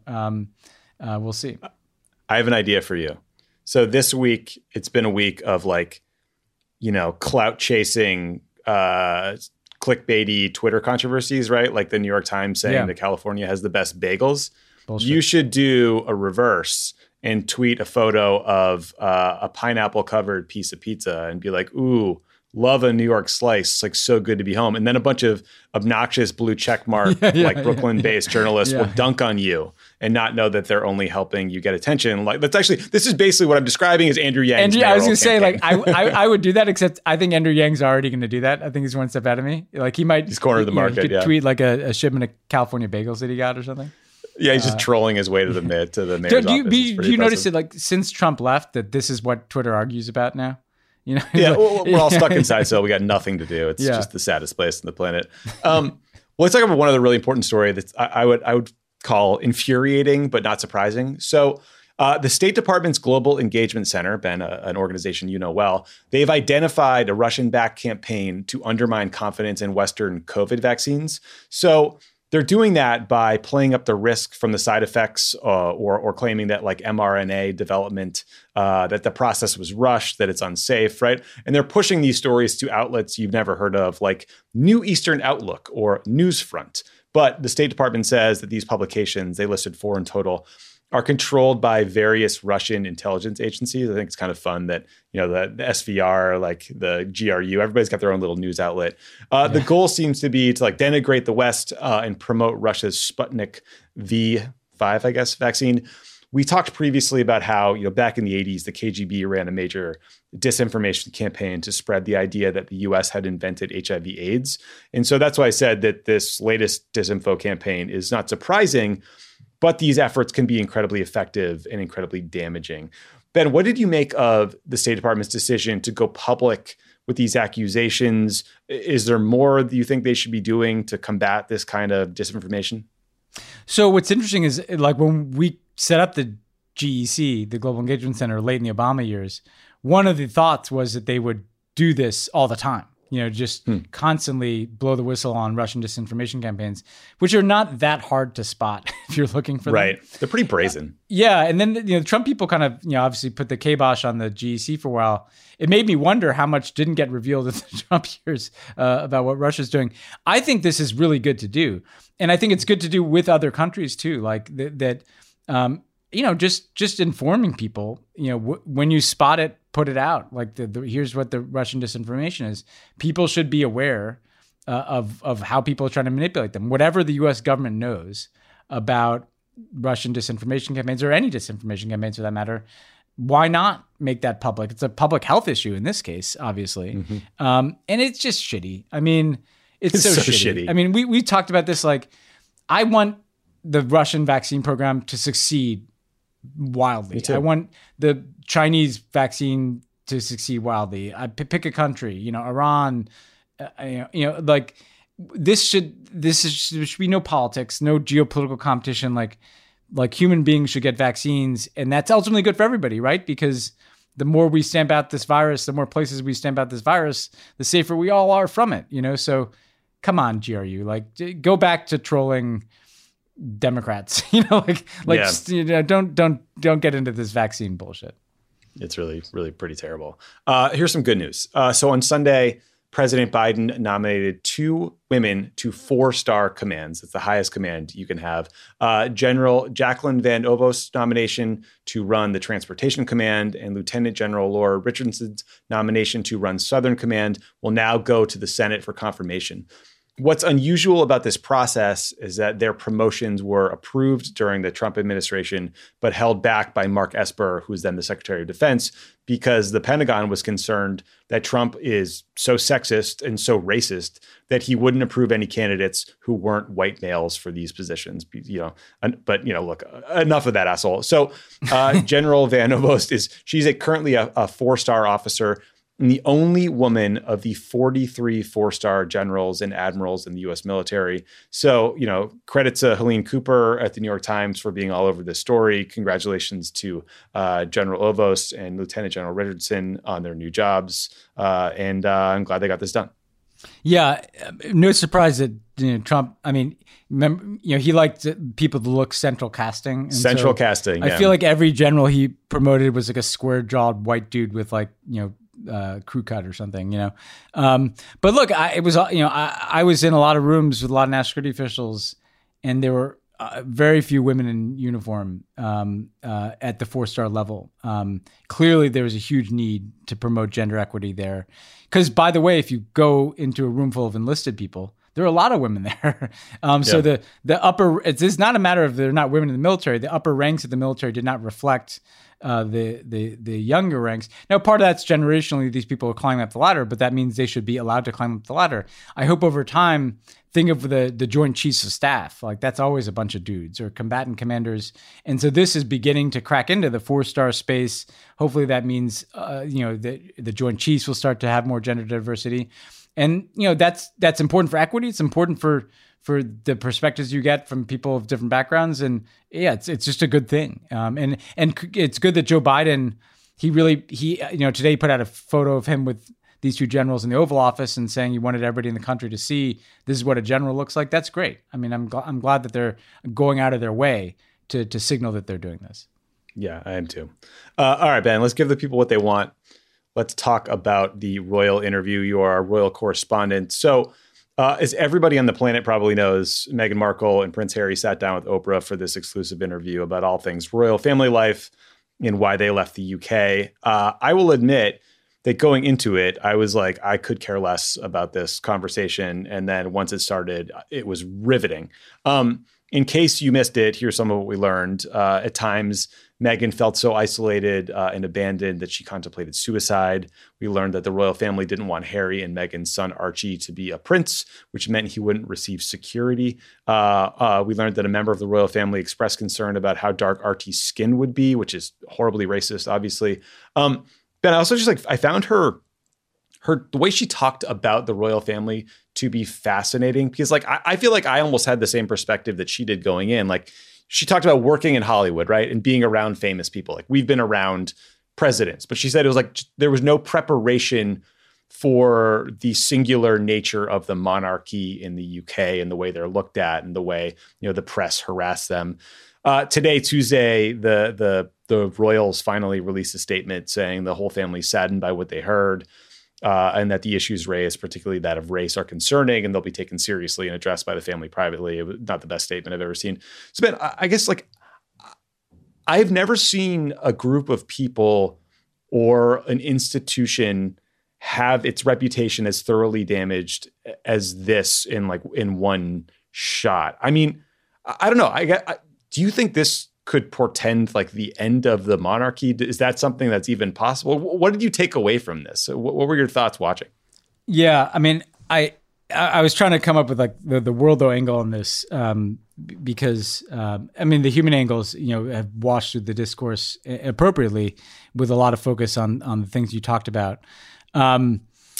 We'll see. I have an idea for you. So this week, it's been a week of clout chasing clickbaity Twitter controversies, right? Like the New York Times saying that California has the best bagels. Bullshit. You should do a reverse and tweet a photo of a pineapple covered piece of pizza and be like, ooh, love a New York slice, like so good to be home. And then a bunch of obnoxious blue checkmark, Brooklyn-based journalists will dunk on you and not know that they're only helping you get attention. Like this is basically what I'm describing as Andrew Yang's I was going to say, campaign. I would do that, except I think Andrew Yang's already going to do that. I think he's one step ahead of me. Like he's cornered the market. He could tweet like a shipment of California bagels that he got or something. Yeah, he's just trolling his way to the mayor's office. Do you notice it, like since Trump left, that this is what Twitter argues about now? You know, we're all stuck inside, so we got nothing to do. It's just the saddest place on the planet. Let's talk about one other really important story that I would call infuriating but not surprising. So the State Department's Global Engagement Center, Ben, an organization you know well, they've identified a Russian-backed campaign to undermine confidence in Western COVID vaccines. So they're doing that by playing up the risk from the side effects or claiming that like mRNA development, that the process was rushed, that it's unsafe, right? And they're pushing these stories to outlets you've never heard of, like New Eastern Outlook or Newsfront. But the State Department says that these publications, they listed 4 in total, are controlled by various Russian intelligence agencies. I think it's kind of fun that, the SVR, like the GRU, everybody's got their own little news outlet. The goal seems to be to like denigrate the West and promote Russia's Sputnik V5, I guess, vaccine. We talked previously about how, back in the 80s, the KGB ran a major disinformation campaign to spread the idea that the US had invented HIV/AIDS. And so that's why I said that this latest disinfo campaign is not surprising, but these efforts can be incredibly effective and incredibly damaging. Ben, what did you make of the State Department's decision to go public with these accusations? Is there more that you think they should be doing to combat this kind of disinformation? So what's interesting is like when we set up the GEC, the Global Engagement Center, late in the Obama years, one of the thoughts was that they would do this all the time. Just constantly blow the whistle on Russian disinformation campaigns, which are not that hard to spot if you're looking for them. Right. They're pretty brazen. And then, the Trump people kind of, obviously put the kibosh on the GEC for a while. It made me wonder how much didn't get revealed in the Trump years about what Russia's doing. I think this is really good to do. And I think it's good to do with other countries too, like that just informing people, when you spot it, put it out. Like here's what the Russian disinformation is. People should be aware of how people are trying to manipulate them. Whatever the U.S. government knows about Russian disinformation campaigns or any disinformation campaigns for that matter, why not make that public? It's a public health issue in this case, obviously. Mm-hmm. And it's just shitty. I mean, it's so shitty. I mean, we talked about this. Like, I want the Russian vaccine program to succeed wildly. I want the Chinese vaccine to succeed wildly. I pick a country, Iran, like there should be no politics, no geopolitical competition. Like human beings should get vaccines, and that's ultimately good for everybody, right? Because the more we stamp out this virus, the more places we stamp out this virus, the safer we all are from it, So come on, GRU, like go back to trolling Democrats, don't get into this vaccine bullshit. It's really, really pretty terrible. Here's some good news. So on Sunday, President Biden nominated 2 women to 4-star commands. It's the highest command you can have. General Jacqueline Van Ovost's nomination to run the Transportation Command and Lieutenant General Laura Richardson's nomination to run Southern Command will now go to the Senate for confirmation. What's unusual about this process is that their promotions were approved during the Trump administration, but held back by Mark Esper, who's then the Secretary of Defense, because the Pentagon was concerned that Trump is so sexist and so racist that he wouldn't approve any candidates who weren't white males for these positions. But look, enough of that asshole. So General Van Ovost she's currently a 4-star officer, and the only woman of the 43 4-star generals and admirals in the U.S. military. So, credit to Helene Cooper at the New York Times for being all over this story. Congratulations to General Ovost and Lieutenant General Richardson on their new jobs. And I'm glad they got this done. Yeah, no surprise that Trump. I mean, remember, he liked people to look central casting. Casting. I feel like every general he promoted was like a square-jawed white dude with crew cut or something, But look, I was in a lot of rooms with a lot of national security officials, and there were very few women in uniform at the 4-star level. Clearly, there was a huge need to promote gender equity there. Because, by the way, if you go into a room full of enlisted people, there are a lot of women there. So the upper, it's not a matter of they're not women in the military. The upper ranks of the military did not reflect the younger ranks. Now, part of that's generationally, these people are climbing up the ladder, but that means they should be allowed to climb up the ladder. I hope over time, think of the Joint Chiefs of Staff. Like, that's always a bunch of dudes or combatant commanders. And so this is beginning to crack into the 4-star space. Hopefully that means, the Joint Chiefs will start to have more gender diversity. And, that's important for equity. It's important for the perspectives you get from people of different backgrounds. And yeah, it's just a good thing. And it's good that Joe Biden, today he put out a photo of him with these two generals in the Oval Office and saying he wanted everybody in the country to see this is what a general looks like. That's great. I mean, I'm glad that they're going out of their way to signal that they're doing this. Yeah, I am too. All right, Ben, let's give the people what they want. Let's talk about the royal interview. You are a royal correspondent. So as everybody on the planet probably knows, Meghan Markle and Prince Harry sat down with Oprah for this exclusive interview about all things royal family life and why they left the UK. I will admit that going into it, I was like, I could care less about this conversation. And then once it started, it was riveting. In case you missed it, here's some of what we learned. At times, Meghan felt so isolated and abandoned that she contemplated suicide. We learned that the royal family didn't want Harry and Meghan's son Archie to be a prince, which meant he wouldn't receive security. We learned that a member of the royal family expressed concern about how dark Archie's skin would be, which is horribly racist, obviously. Ben, I also I found her the way she talked about the royal family to be fascinating, because I feel like I almost had the same perspective that she did going in. Like, she talked about working in Hollywood, right? And being around famous people. Like, we've been around presidents, but she said it was like there was no preparation for the singular nature of the monarchy in the UK and the way they're looked at and the way, the press harass them. Today, Tuesday, the royals finally released a statement saying the whole family is saddened by what they heard. And that the issues raised, particularly that of race, are concerning and they'll be taken seriously and addressed by the family privately. It was not the best statement I've ever seen. So, Ben, I guess I've never seen a group of people or an institution have its reputation as thoroughly damaged as this in one shot. I mean, I don't know. Do you think this could portend the end of the monarchy? Is that something that's even possible? What did you take away from this? What were your thoughts watching? Yeah, I mean, I was trying to come up with the world angle on this because the human angles, have washed through the discourse appropriately with a lot of focus on the things you talked about. And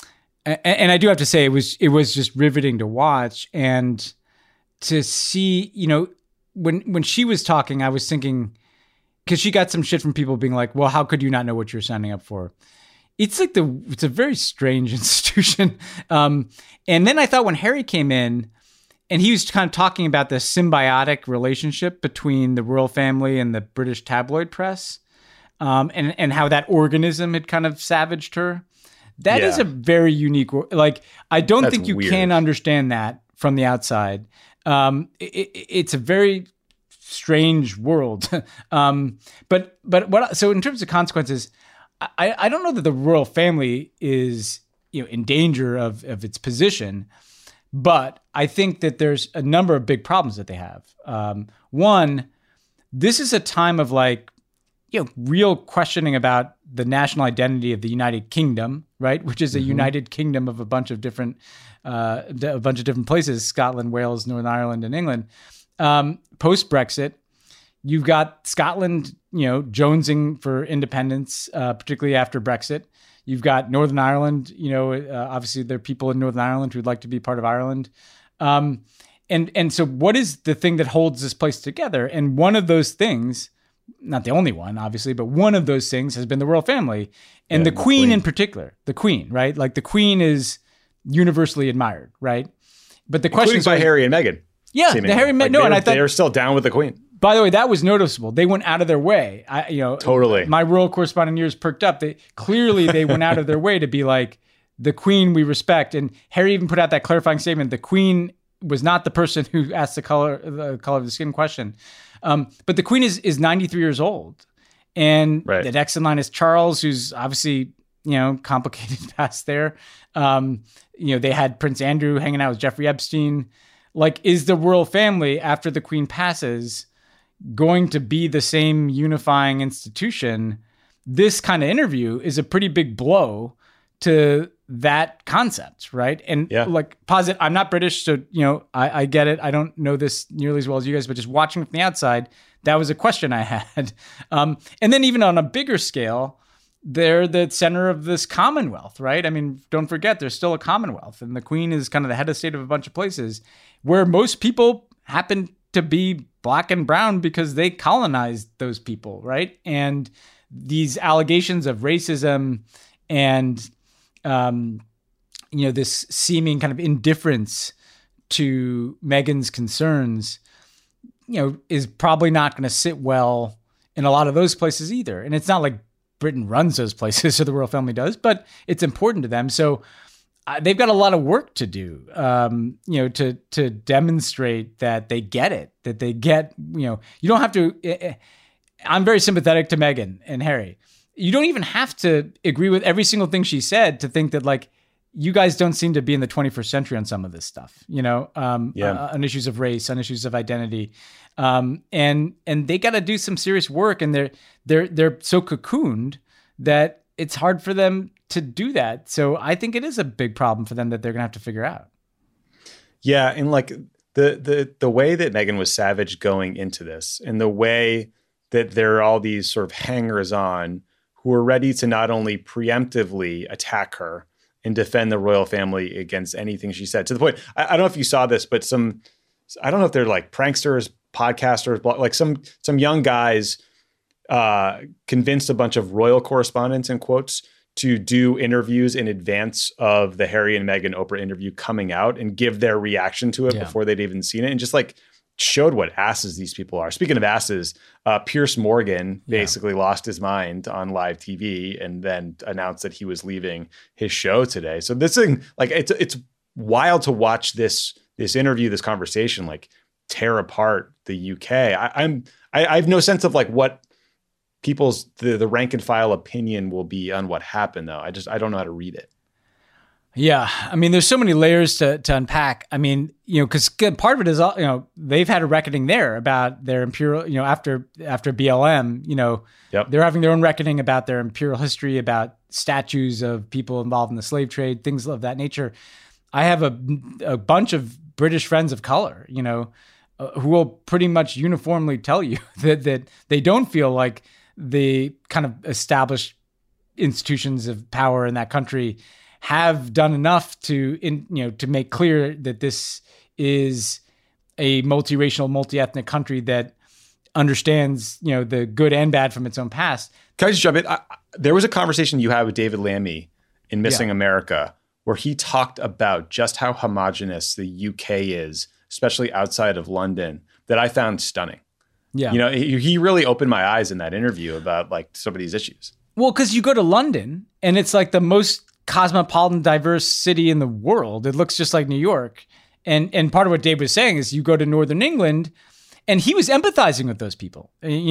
I do have to say it was just riveting to watch and to see, when she was talking, I was thinking, because she got some shit from people being like, well, how could you not know what you're signing up for? It's it's a very strange institution. And then I thought when Harry came in and he was kind of talking about the symbiotic relationship between the royal family and the British tabloid press, and how that organism had kind of savaged her. That is a very unique, I don't think you can understand that from the outside. It's a very strange world. But so in terms of consequences, I don't know that the royal family is, in danger of its position, but I think that there's a number of big problems that they have. One, this is a time of real questioning about the national identity of the United Kingdom, right? Which is a united kingdom of a bunch of different places: Scotland, Wales, Northern Ireland, and England. Post Brexit, you've got Scotland, jonesing for independence, particularly after Brexit. You've got Northern Ireland. Obviously there are people in Northern Ireland who'd like to be part of Ireland. And so what is the thing that holds this place together? And one of those things, not the only one, obviously, but one of those things has been the royal family and the Queen in particular. The Queen, right? The Queen is universally admired, right? But the question is by Harry and Meghan. Yeah, the Harry and Meghan. No, and I thought they're still down with the Queen. By the way, that was noticeable. They went out of their way. Totally. My royal correspondent ears perked up. They went out of their way to be like, the Queen we respect. And Harry even put out that clarifying statement. The Queen was not the person who asked the color of the skin question. But the Queen is 93 years old. And the next in line is Charles, who's obviously, complicated past there. They had Prince Andrew hanging out with Jeffrey Epstein. Like, is the royal family, after the Queen passes, going to be the same unifying institution? This kind of interview is a pretty big blow to that concept, right? And posit, I'm not British, so, I get it. I don't know this nearly as well as you guys, but just watching from the outside, that was a question I had. And then even on a bigger scale, they're the center of this Commonwealth, right? I mean, don't forget, there's still a Commonwealth, and the Queen is kind of the head of state of a bunch of places where most people happen to be black and brown because they colonized those people, right? And these allegations of racism and, this seeming kind of indifference to Meghan's concerns, is probably not going to sit well in a lot of those places either. And it's not like Britain runs those places, or the royal family does, but it's important to them. So they've got a lot of work to do, to demonstrate that they get it, that they get, you don't have to. I'm very sympathetic to Meghan and Harry. You don't even have to agree with every single thing she said to think that, like, you guys don't seem to be in the 21st century on some of this stuff, on issues of race, on issues of identity. And they got to do some serious work, and they're so cocooned that it's hard for them to do that. So I think it is a big problem for them that they're gonna have to figure out. Yeah, and like the way that Meghan was savage going into this, and the way that there are all these sort of hangers-on who are ready to not only preemptively attack her and defend the royal family against anything she said, to the point, I don't know if you saw this, but I don't know if they're like pranksters, podcasters, like some young guys convinced a bunch of royal correspondents, in quotes, to do interviews in advance of the Harry and Meghan Oprah interview coming out and give their reaction to it before they'd even seen it, and just like showed what asses these people are. Speaking of asses, Piers Morgan basically lost his mind on live TV and then announced that he was leaving his show today. So this thing, like, it's wild to watch this interview, this conversation, like, tear apart the UK. I have no sense of like what people's the rank and file opinion will be on what happened, though. I don't know how to read it. Yeah, I mean, there's so many layers to unpack. I mean, because part of it is, they've had a reckoning there about their imperial, after BLM, they're having their own reckoning about their imperial history, about statues of people involved in the slave trade, things of that nature. I have a bunch of British friends of color, who will pretty much uniformly tell you that they don't feel like the kind of established institutions of power in that country have done enough to make clear that this is a multiracial, multi-ethnic country that understands, the good and bad from its own past. Can I just jump in? There was a conversation you had with David Lammy in Missing America where he talked about just how homogenous the UK is, especially outside of London, that I found stunning. Yeah. He really opened my eyes in that interview about like some of these issues. Well, because you go to London and it's like the most cosmopolitan, diverse city in the world. It looks just like New York. And part of what Dave was saying is you go to Northern England, and he was empathizing with those people.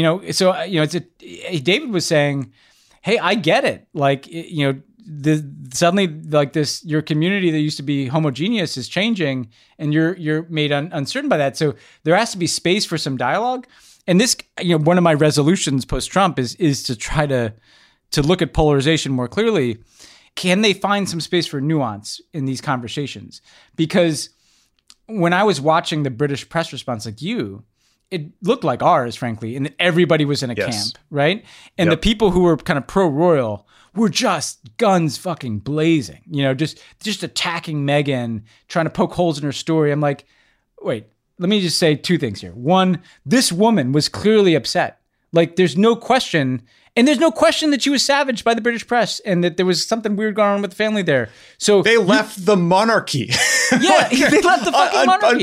David was saying, hey, I get it. Like, suddenly like this, your community that used to be homogeneous is changing, and you're made uncertain by that. So there has to be space for some dialogue. And this, one of my resolutions post-Trump is to try to look at polarization more clearly. Can they find some space for nuance in these conversations? Because when I was watching the British press response, like it looked like ours, frankly, and everybody was in a camp, right? And the people who were kind of pro-royal were just guns fucking blazing, just attacking Meghan, trying to poke holes in her story. I'm like, wait, let me just say two things here. One, this woman was clearly upset. Like, there's no question. And there's no question that she was savaged by the British press and that there was something weird going on with the family there. So they left the monarchy. Yeah, they left the fucking monarchy.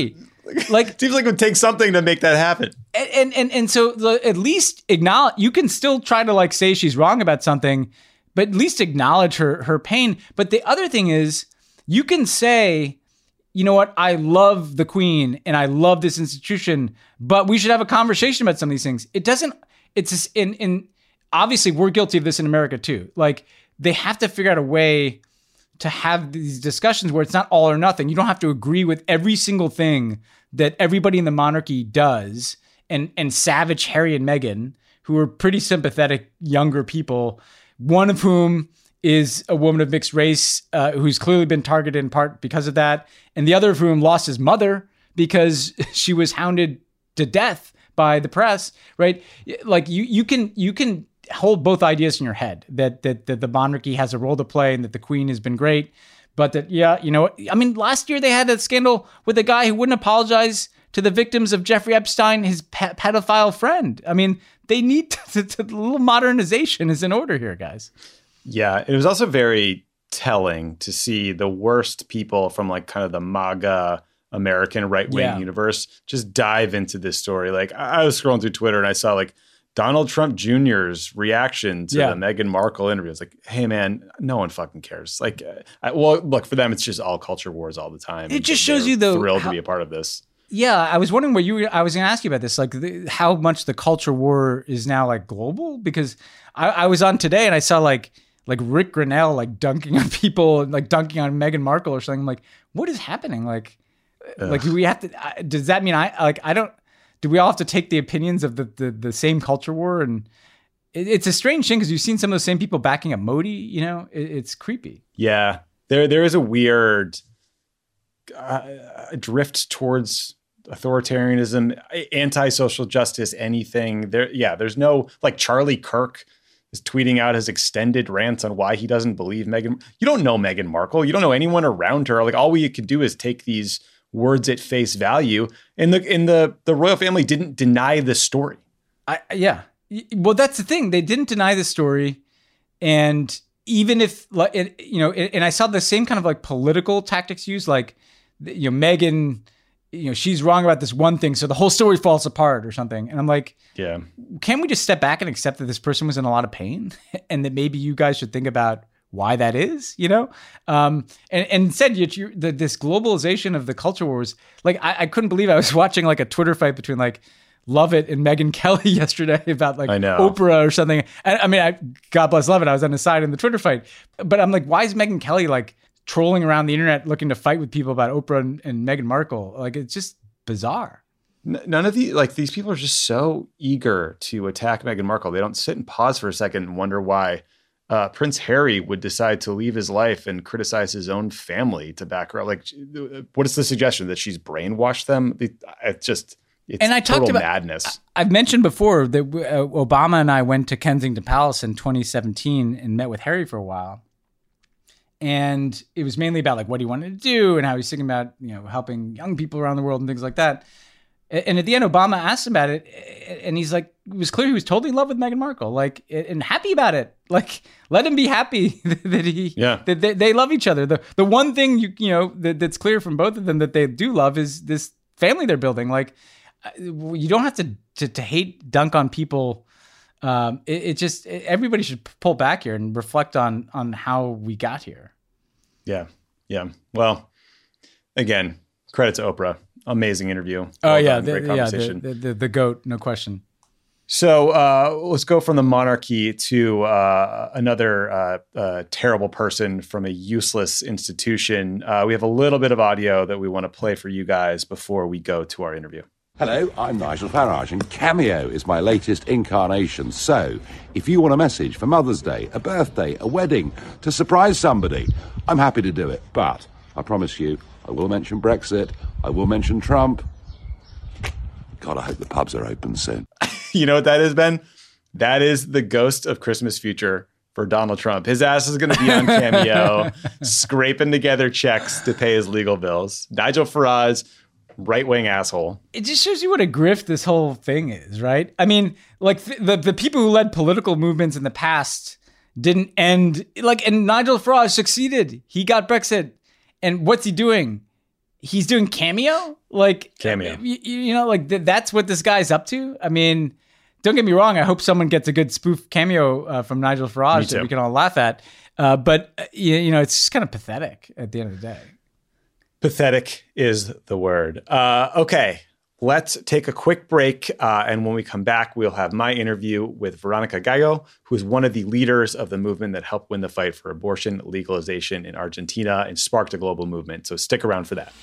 Like, seems like it would take something to make that happen. And so at least acknowledge, you can still try to like say she's wrong about something, but at least acknowledge her pain. But the other thing is, you can say, you know what, I love the Queen and I love this institution, but we should have a conversation about some of these things. It doesn't, it's just obviously we're guilty of this in America too. Like, they have to figure out a way to have these discussions where it's not all or nothing. You don't have to agree with every single thing that everybody in the monarchy does. And Savage Harry and Meghan, who are pretty sympathetic younger people, one of whom is a woman of mixed race who's clearly been targeted in part because of that, and the other of whom lost his mother because she was hounded to death by the press, right? Like, you can hold both ideas in your head, that the monarchy has a role to play and that the Queen has been great, but that, yeah, you know, I mean, last year they had a scandal with a guy who wouldn't apologize to the victims of Jeffrey Epstein, his pedophile friend. I mean, they need a little modernization is in order here, guys. Yeah, it was also very telling to see the worst people from like kind of the MAGA American right-wing universe just dive into this story. Like, I was scrolling through Twitter and I saw like Donald Trump Jr.'s reaction to the Meghan Markle interview. It's like, hey man, no one fucking cares. Like, well, look, for them, it's just all culture wars all the time. It just shows you, though, thrilled to be a part of this. Yeah, I was wondering I was going to ask you about this, like how much the culture war is now like global, because I was on today and I saw like Rick Grenell like dunking on people, like dunking on Meghan Markle or something. I'm like, what is happening? Like do we have to? Does that mean do we all have to take the opinions of the same culture war? And it's a strange thing because you've seen some of those same people backing up Modi. You know, it's creepy. Yeah, there is a weird drift towards authoritarianism, anti-social justice, anything there. Yeah, there's no, like, Charlie Kirk is tweeting out his extended rants on why he doesn't believe Meghan. You don't know Meghan Markle. You don't know anyone around her. Like, all we could do is take these words at face value. And the royal family didn't deny the story. Yeah. Well, that's the thing. They didn't deny the story. And even if, you know, and I saw the same kind of like political tactics used, like, you know, Meghan, you know, she's wrong about this one thing, so the whole story falls apart or something. And I'm like, yeah, can't we just step back and accept that this person was in a lot of pain and that maybe you guys should think about why that is, you know? And instead, this globalization of the culture wars, like, I couldn't believe I was watching like a Twitter fight between like Lovett and Megyn Kelly yesterday about like Oprah or something. I mean, God bless Lovett, I was on his side in the Twitter fight, but I'm like, why is Megyn Kelly like trolling around the internet looking to fight with people about Oprah and Meghan Markle? Like, it's just bizarre. None of these people are just so eager to attack Meghan Markle. They don't sit and pause for a second and wonder why Prince Harry would decide to leave his life and criticize his own family to back her up. Like, what is the suggestion, that she's brainwashed them? It's total madness. I've mentioned before that Obama and I went to Kensington Palace in 2017 and met with Harry for a while. And it was mainly about like what he wanted to do and how he's thinking about, you know, helping young people around the world and things like that. And at the end, Obama asked him about it, and he's like, it was clear he was totally in love with Meghan Markle, like, and happy about it. Like, let him be happy that they love each other. The one thing you know that's clear from both of them that they do love is this family they're building. Like, you don't have to hate, dunk on people. Everybody should pull back here and reflect on how we got here. Yeah. Well, again, credit to Oprah. Amazing interview. Great conversation. The GOAT, no question. So let's go from the monarchy to another terrible person from a useless institution. We have a little bit of audio that we want to play for you guys before we go to our interview. Hello, I'm Nigel Farage, and Cameo is my latest incarnation. So, if you want a message for Mother's Day, a birthday, a wedding, to surprise somebody, I'm happy to do it. But I promise you, I will mention Brexit, I will mention Trump. God, I hope the pubs are open soon. You know what that is, Ben? That is the ghost of Christmas future for Donald Trump. His ass is going to be on Cameo, scraping together checks to pay his legal bills. Nigel Farage, right-wing asshole. It just shows you what a grift this whole thing is, right? I mean, like, the people who led political movements in the past didn't end, like, and Nigel Farage succeeded. He got Brexit. And what's he doing? he's doing Cameo? Like, Cameo. You know, like that's what this guy's up to? I mean, don't get me wrong. I hope someone gets a good spoof cameo from Nigel Farage that we can all laugh at. But, you know, it's just kind of pathetic at the end of the day. Pathetic is the word. Okay, let's take a quick break. And when we come back, we'll have my interview with Veronica Gallo, who is one of the leaders of the movement that helped win the fight for abortion legalization in Argentina and sparked a global movement. So stick around for that.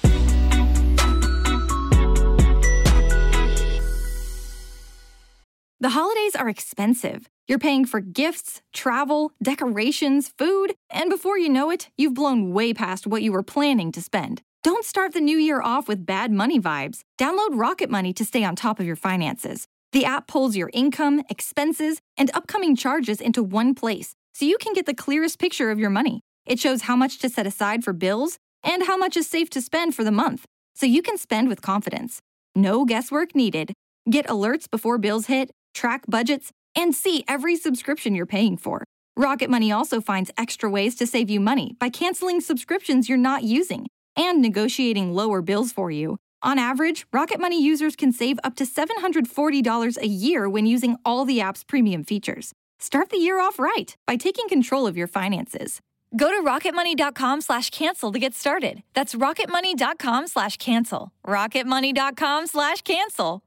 The holidays are expensive. You're paying for gifts, travel, decorations, food, and before you know it, you've blown way past what you were planning to spend. Don't start the new year off with bad money vibes. Download Rocket Money to stay on top of your finances. The app pulls your income, expenses, and upcoming charges into one place, so you can get the clearest picture of your money. It shows how much to set aside for bills and how much is safe to spend for the month, so you can spend with confidence. No guesswork needed. Get alerts before bills hit, track budgets, and see every subscription you're paying for. Rocket Money also finds extra ways to save you money by canceling subscriptions you're not using and negotiating lower bills for you. On average, Rocket Money users can save up to $740 a year when using all the app's premium features. Start the year off right by taking control of your finances. Go to rocketmoney.com/cancel to get started. That's rocketmoney.com/cancel. rocketmoney.com/cancel.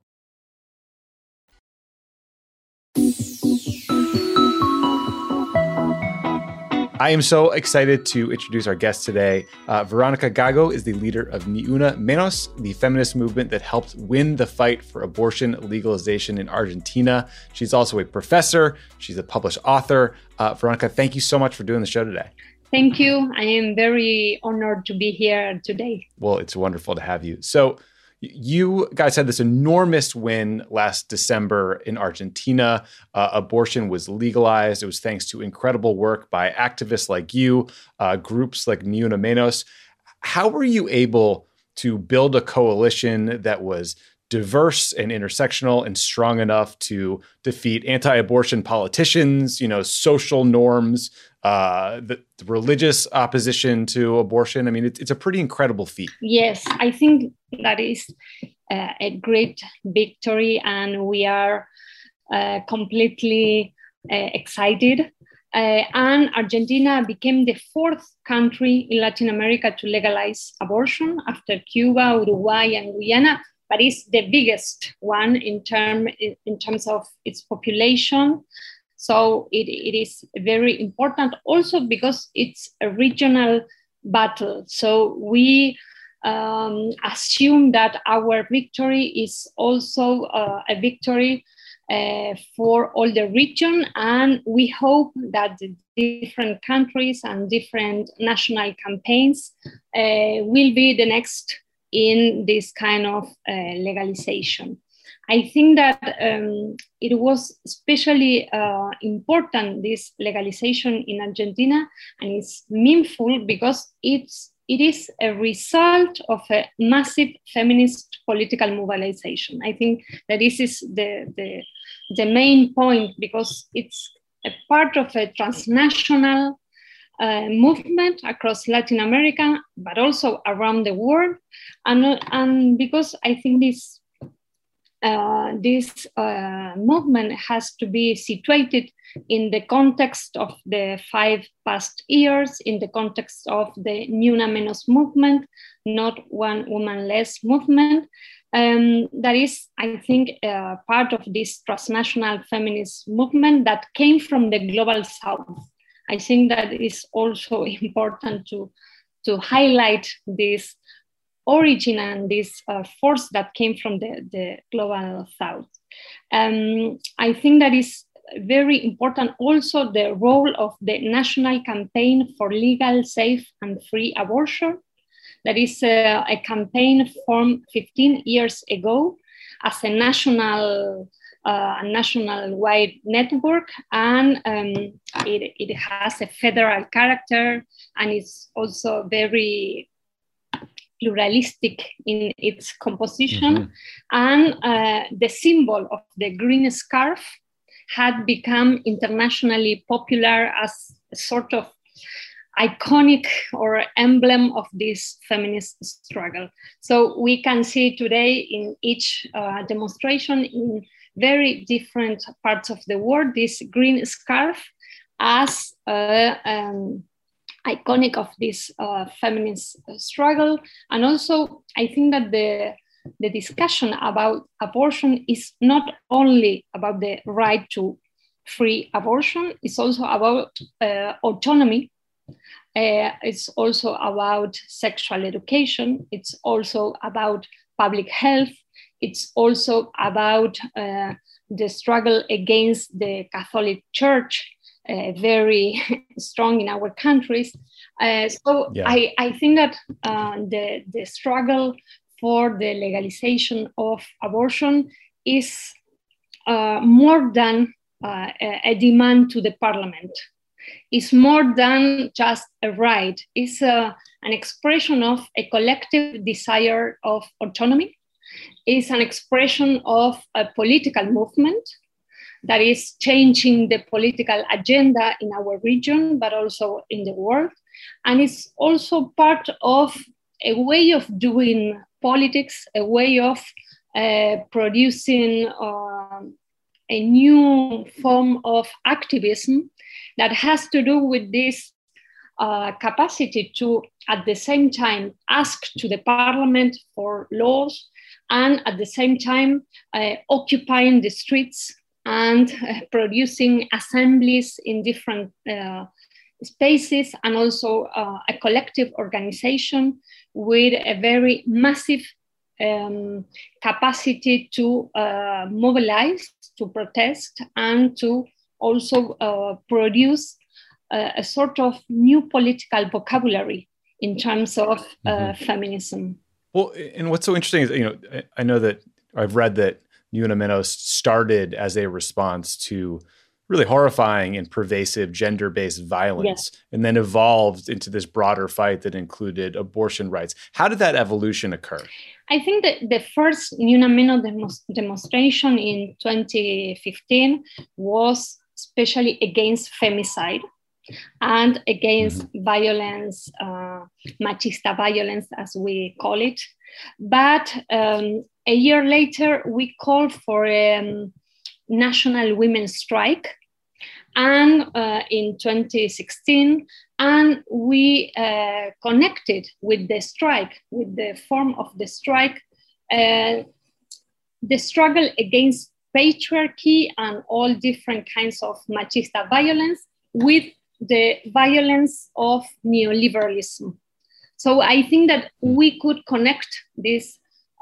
I am so excited to introduce our guest today. Veronica Gallo is the leader of Ni Una Menos, the feminist movement that helped win the fight for abortion legalization in Argentina. She's also a professor. She's a published author. Veronica, thank you so much for doing the show today. Thank you. I am very honored to be here today. Well, it's wonderful to have you. So you guys had this enormous win last December in Argentina. Abortion was legalized. It was thanks to incredible work by activists like you, groups like Ni Una Menos. How were you able to build a coalition that was diverse and intersectional and strong enough to defeat anti-abortion politicians, social norms, the religious opposition to abortion? I mean, it's a pretty incredible feat. Yes, I think that is a great victory, and we are completely excited. And Argentina became the fourth country in Latin America to legalize abortion after Cuba, Uruguay, and Guyana, but it's the biggest one in terms of its population. So it is very important also because it's a regional battle. So we assume that our victory is also a victory for all the region. And we hope that the different countries and different national campaigns will be the next in this kind of legalization. I think that it was especially important, this legalization in Argentina, and it's meaningful because it is a result of a massive feminist political mobilization. I think that this is the main point, because it's a part of a transnational movement across Latin America, but also around the world, and because I think this movement has to be situated in the context of the 5 past years, in the context of the Ni Una Menos movement, not one woman less movement. That is, I think, part of this transnational feminist movement that came from the global South. I think that is also important to highlight this origin and this force that came from the global South. I think that is very important also the role of the National Campaign for Legal, Safe and Free Abortion. That is a campaign formed 15 years ago as a national-wide network, and it has a federal character, and it's also very pluralistic in its composition. And the symbol of the green scarf had become internationally popular as a sort of iconic or emblem of this feminist struggle. So we can see today in each demonstration in very different parts of the world this green scarf as iconic of this feminist struggle. And also, I think that the discussion about abortion is not only about the right to free abortion, it's also about autonomy. It's also about sexual education. It's also about public health. It's also about the struggle against the Catholic Church, very strong in our countries. I think that the struggle for the legalization of abortion is more than a demand to the parliament. It's more than just a right. It's an expression of a collective desire of autonomy. It's an expression of a political movement that is changing the political agenda in our region, but also in the world. And it's also part of a way of doing politics, a way of producing a new form of activism that has to do with this capacity to, at the same time, ask to the parliament for laws, and at the same time occupying the streets and producing assemblies in different spaces, and also a collective organization with a very massive capacity to mobilize, to protest, and to also produce a sort of new political vocabulary in terms of feminism. Well, and what's so interesting is, I know that I've read that Ni Una Menos started as a response to really horrifying and pervasive gender-based violence, and then evolved into this broader fight that included abortion rights. How did that evolution occur? I think that the first Ni Una Menos demonstration in 2015 was especially against femicide and against violence, machista violence, as we call it. But a year later, we called for a national women's strike, and in 2016, and we connected with the strike, with the form of the strike, the struggle against patriarchy and all different kinds of machista violence with the violence of neoliberalism. So I think that we could connect this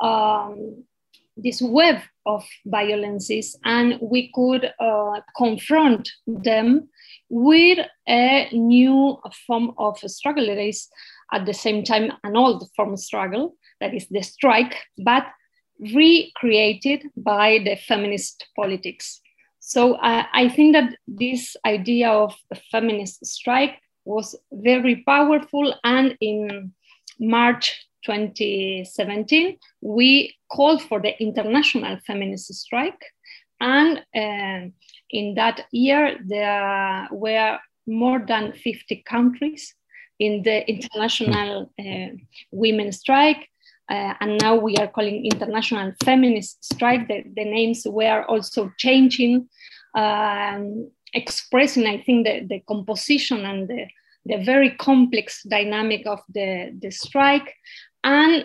web of violences, and we could confront them with a new form of struggle that is at the same time an old form of struggle, that is the strike, but recreated by the feminist politics. So I think that this idea of a feminist strike was very powerful, and in March 2017, we called for the international feminist strike. And in that year, there were more than 50 countries in the international women's strike. And now we are calling international feminist strike. The names were also changing, expressing, I think, the composition and the very complex dynamic of the strike. And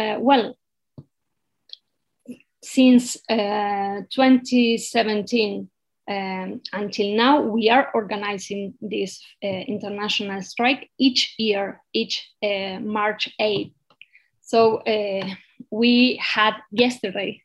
since 2017 until now, we are organizing this international strike each year, each March 8th. So we had yesterday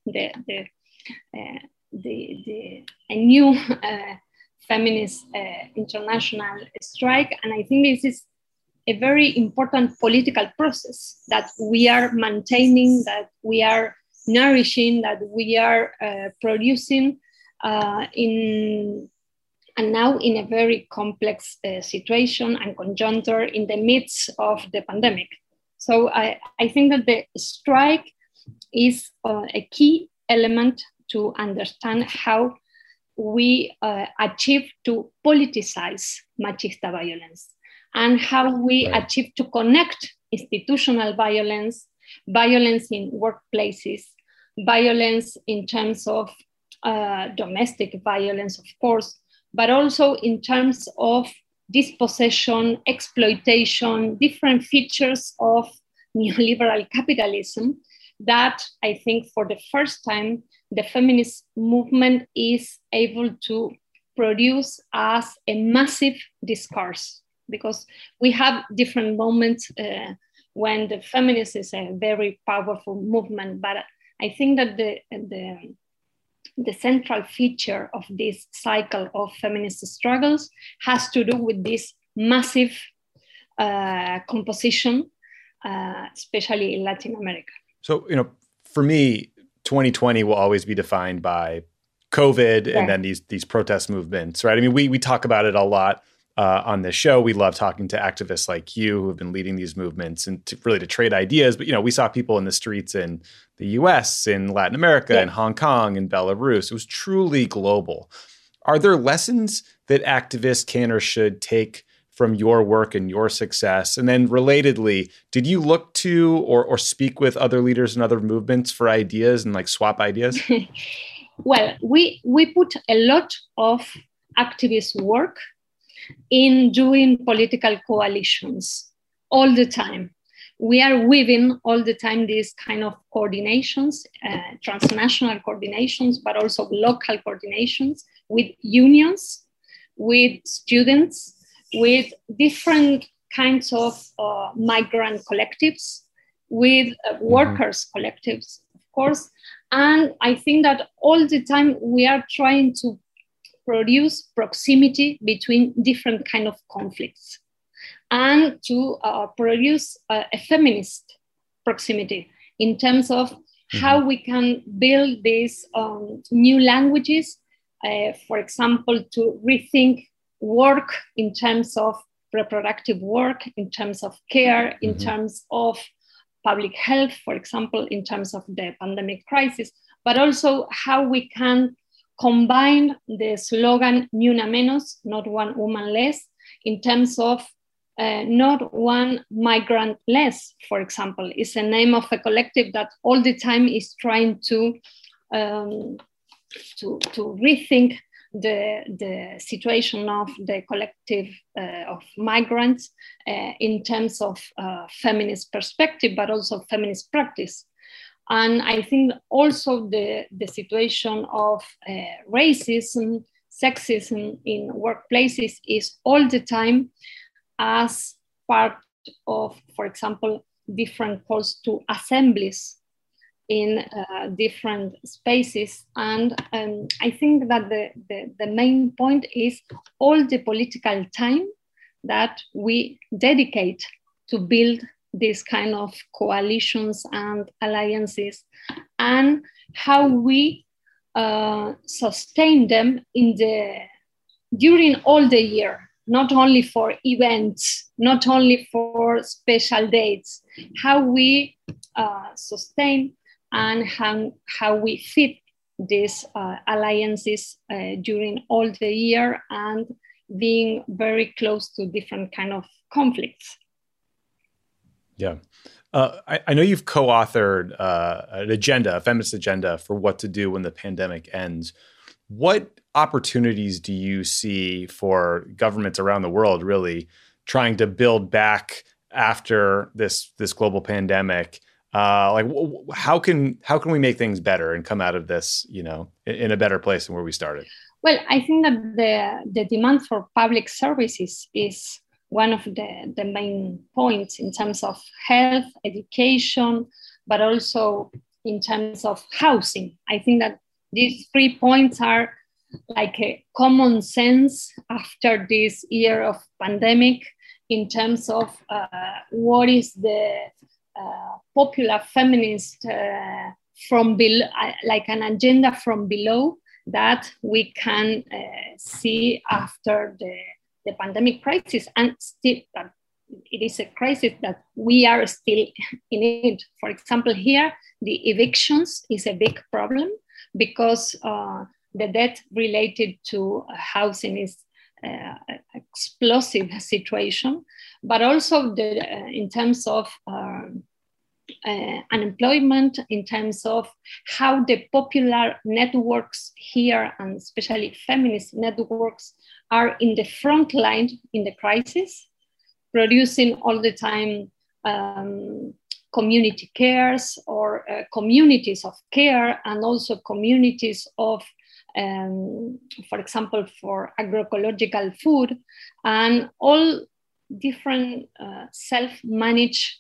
a new feminist international strike, and I think this is a very important political process that we are maintaining, that we are nourishing, that we are producing and now in a very complex situation and conjuncture in the midst of the pandemic. So I think that the strike is a key element to understand how we achieve to politicize machista violence. and how we achieve to connect institutional violence, violence in workplaces, violence in terms of domestic violence, of course, but also in terms of dispossession, exploitation, different features of neoliberal capitalism that I think for the first time, the feminist movement is able to produce as a massive discourse, because we have different moments when the feminist is a very powerful movement, but I think that the central feature of this cycle of feminist struggles has to do with this massive composition, especially in Latin America. So, for me, 2020 will always be defined by COVID and then these protest movements, right? I mean, we talk about it a lot on this show. We love talking to activists like you who have been leading these movements and to trade ideas. But, we saw people in the streets in the US, in Latin America, in Hong Kong, in Belarus. It was truly global. Are there lessons that activists can or should take from your work and your success? And then relatedly, did you look to or speak with other leaders in other movements for ideas and swap ideas? Well, we put a lot of activist work in doing political coalitions all the time. We are weaving all the time these kind of coordinations, transnational coordinations, but also local coordinations with unions, with students, with different kinds of migrant collectives, with workers collectives, of course. And I think that all the time we are trying to produce proximity between different kind of conflicts and to produce a feminist proximity in terms of how we can build these new languages, for example, to rethink work in terms of reproductive work, in terms of care, in terms of public health, for example, in terms of the pandemic crisis, but also how we can combine the slogan "Ni una menos," not one woman less, in terms of not one migrant less, for example, is a name of a collective that all the time is trying to rethink the situation of the collective of migrants in terms of feminist perspective, but also feminist practice. And I think also the situation of racism, sexism in workplaces is all the time as part of, for example, different calls to assemblies in different spaces. And I think that the main point is all the political time that we dedicate to build these kind of coalitions and alliances, and how we sustain them during all the year, not only for events, not only for special dates, how we sustain and how we fit these alliances during all the year and being very close to different kind of conflicts. Yeah. I know you've co-authored an agenda, a feminist agenda for what to do when the pandemic ends. What opportunities do you see for governments around the world really trying to build back after this global pandemic? How can we make things better and come out of this, in a better place than where we started? Well, I think that the demand for public services is one of the main points in terms of health, education, but also in terms of housing. I think that these 3 points are like a common sense after this year of pandemic in terms of what is the popular feminist from below, like an agenda from below that we can see after the pandemic crisis, and still it is a crisis that we are still in it. For example, here, the evictions is a big problem because the debt related to housing is explosive situation, but also in terms of unemployment, in terms of how the popular networks here, and especially feminist networks, are in the front line in the crisis, producing all the time community cares or communities of care, and also communities of, for example, for agroecological food, and all different self-managed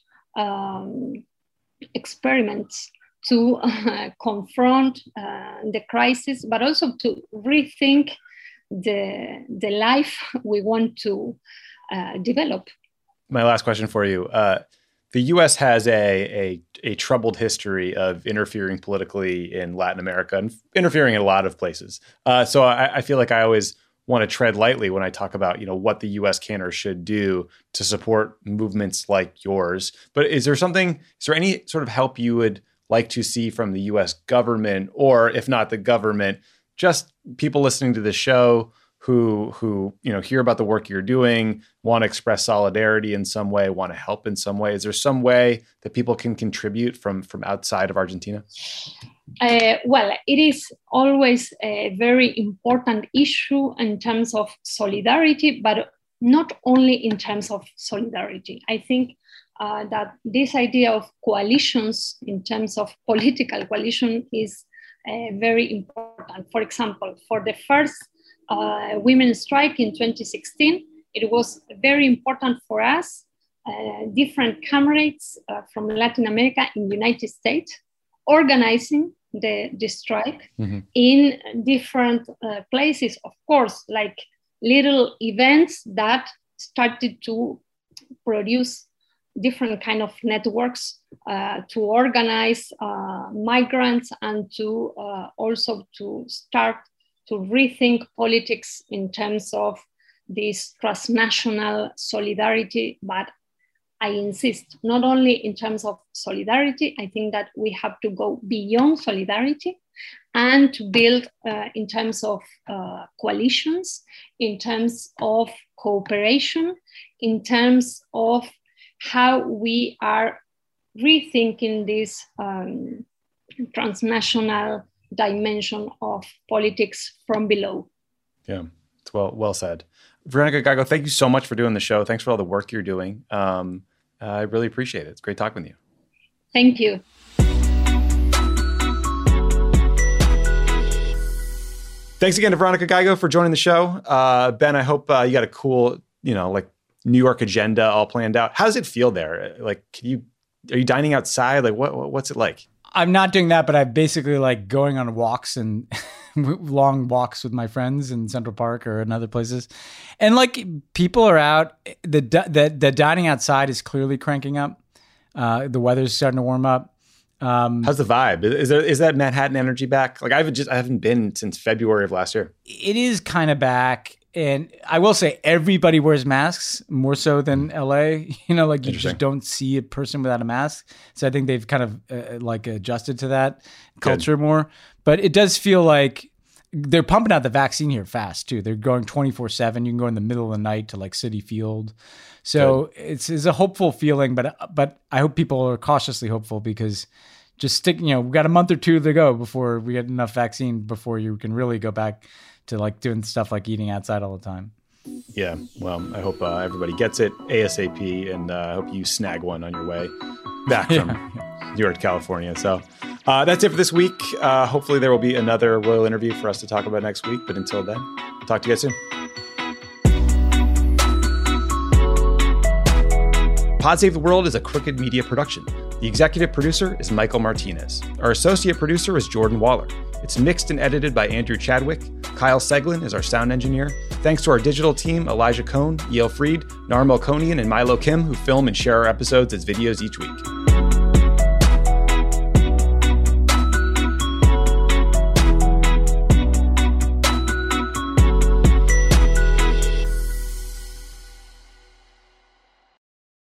experiments to confront the crisis, but also to rethink the life we want to develop. My last question for you. The U.S. has a troubled history of interfering politically in Latin America and interfering in a lot of places. So I feel like I always want to tread lightly when I talk about, what the U.S. can or should do to support movements like yours. But is there any sort of help you would like to see from the U.S. government, or if not the government, just people listening to the show who hear about the work you're doing, want to express solidarity in some way, want to help in some way? Is there some way that people can contribute from outside of Argentina? Well, it is always a very important issue in terms of solidarity, but not only in terms of solidarity. I think that this idea of coalitions in terms of political coalition is very important. For example, for the first women's strike in 2016, it was very important for us, different comrades from Latin America in the United States, organizing the strike in different places, of course, like little events that started to produce different kind of networks to organize migrants, and to also to start to rethink politics in terms of this transnational solidarity. But I insist, not only in terms of solidarity, I think that we have to go beyond solidarity and to build in terms of coalitions, in terms of cooperation, in terms of how we are rethinking this transnational dimension of politics from below. Yeah, it's well said. Veronica Gago, thank you so much for doing the show. Thanks for all the work you're doing. I really appreciate it. It's great talking with you. Thank you. Thanks again to Veronica Gago for joining the show. Ben, I hope you got a cool, New York agenda all planned out. How does it feel there? Like, are you dining outside? Like, what's it like? I'm not doing that, but I'm basically going on walks and long walks with my friends in Central Park or in other places. And people are out. The dining outside is clearly cranking up. The weather's starting to warm up. How's the vibe? Is that Manhattan energy back? I haven't been since February of last year. It is kind of back. And I will say everybody wears masks more so than LA. You just don't see a person without a mask. So I think they've kind of adjusted to that culture more. But it does feel like they're pumping out the vaccine here fast too. They're going 24/7. You can go in the middle of the night to Citi Field. So it's a hopeful feeling, but I hope people are cautiously hopeful, because just we've got a month or two to go before we get enough vaccine before you can really go back to doing stuff like eating outside all the time. Yeah. Well, I hope everybody gets it ASAP, and I hope you snag one on your way back from New York, California. So that's it for this week. Hopefully there will be another Royal interview for us to talk about next week. But until then, talk to you guys soon. Pod Save the World is a Crooked Media production. The executive producer is Michael Martinez. Our associate producer is Jordan Waller. It's mixed and edited by Andrew Chadwick. Kyle Seglin is our sound engineer. Thanks to our digital team, Elijah Cohn, Yale Freed, Nar Melkonian, and Milo Kim, who film and share our episodes as videos each week.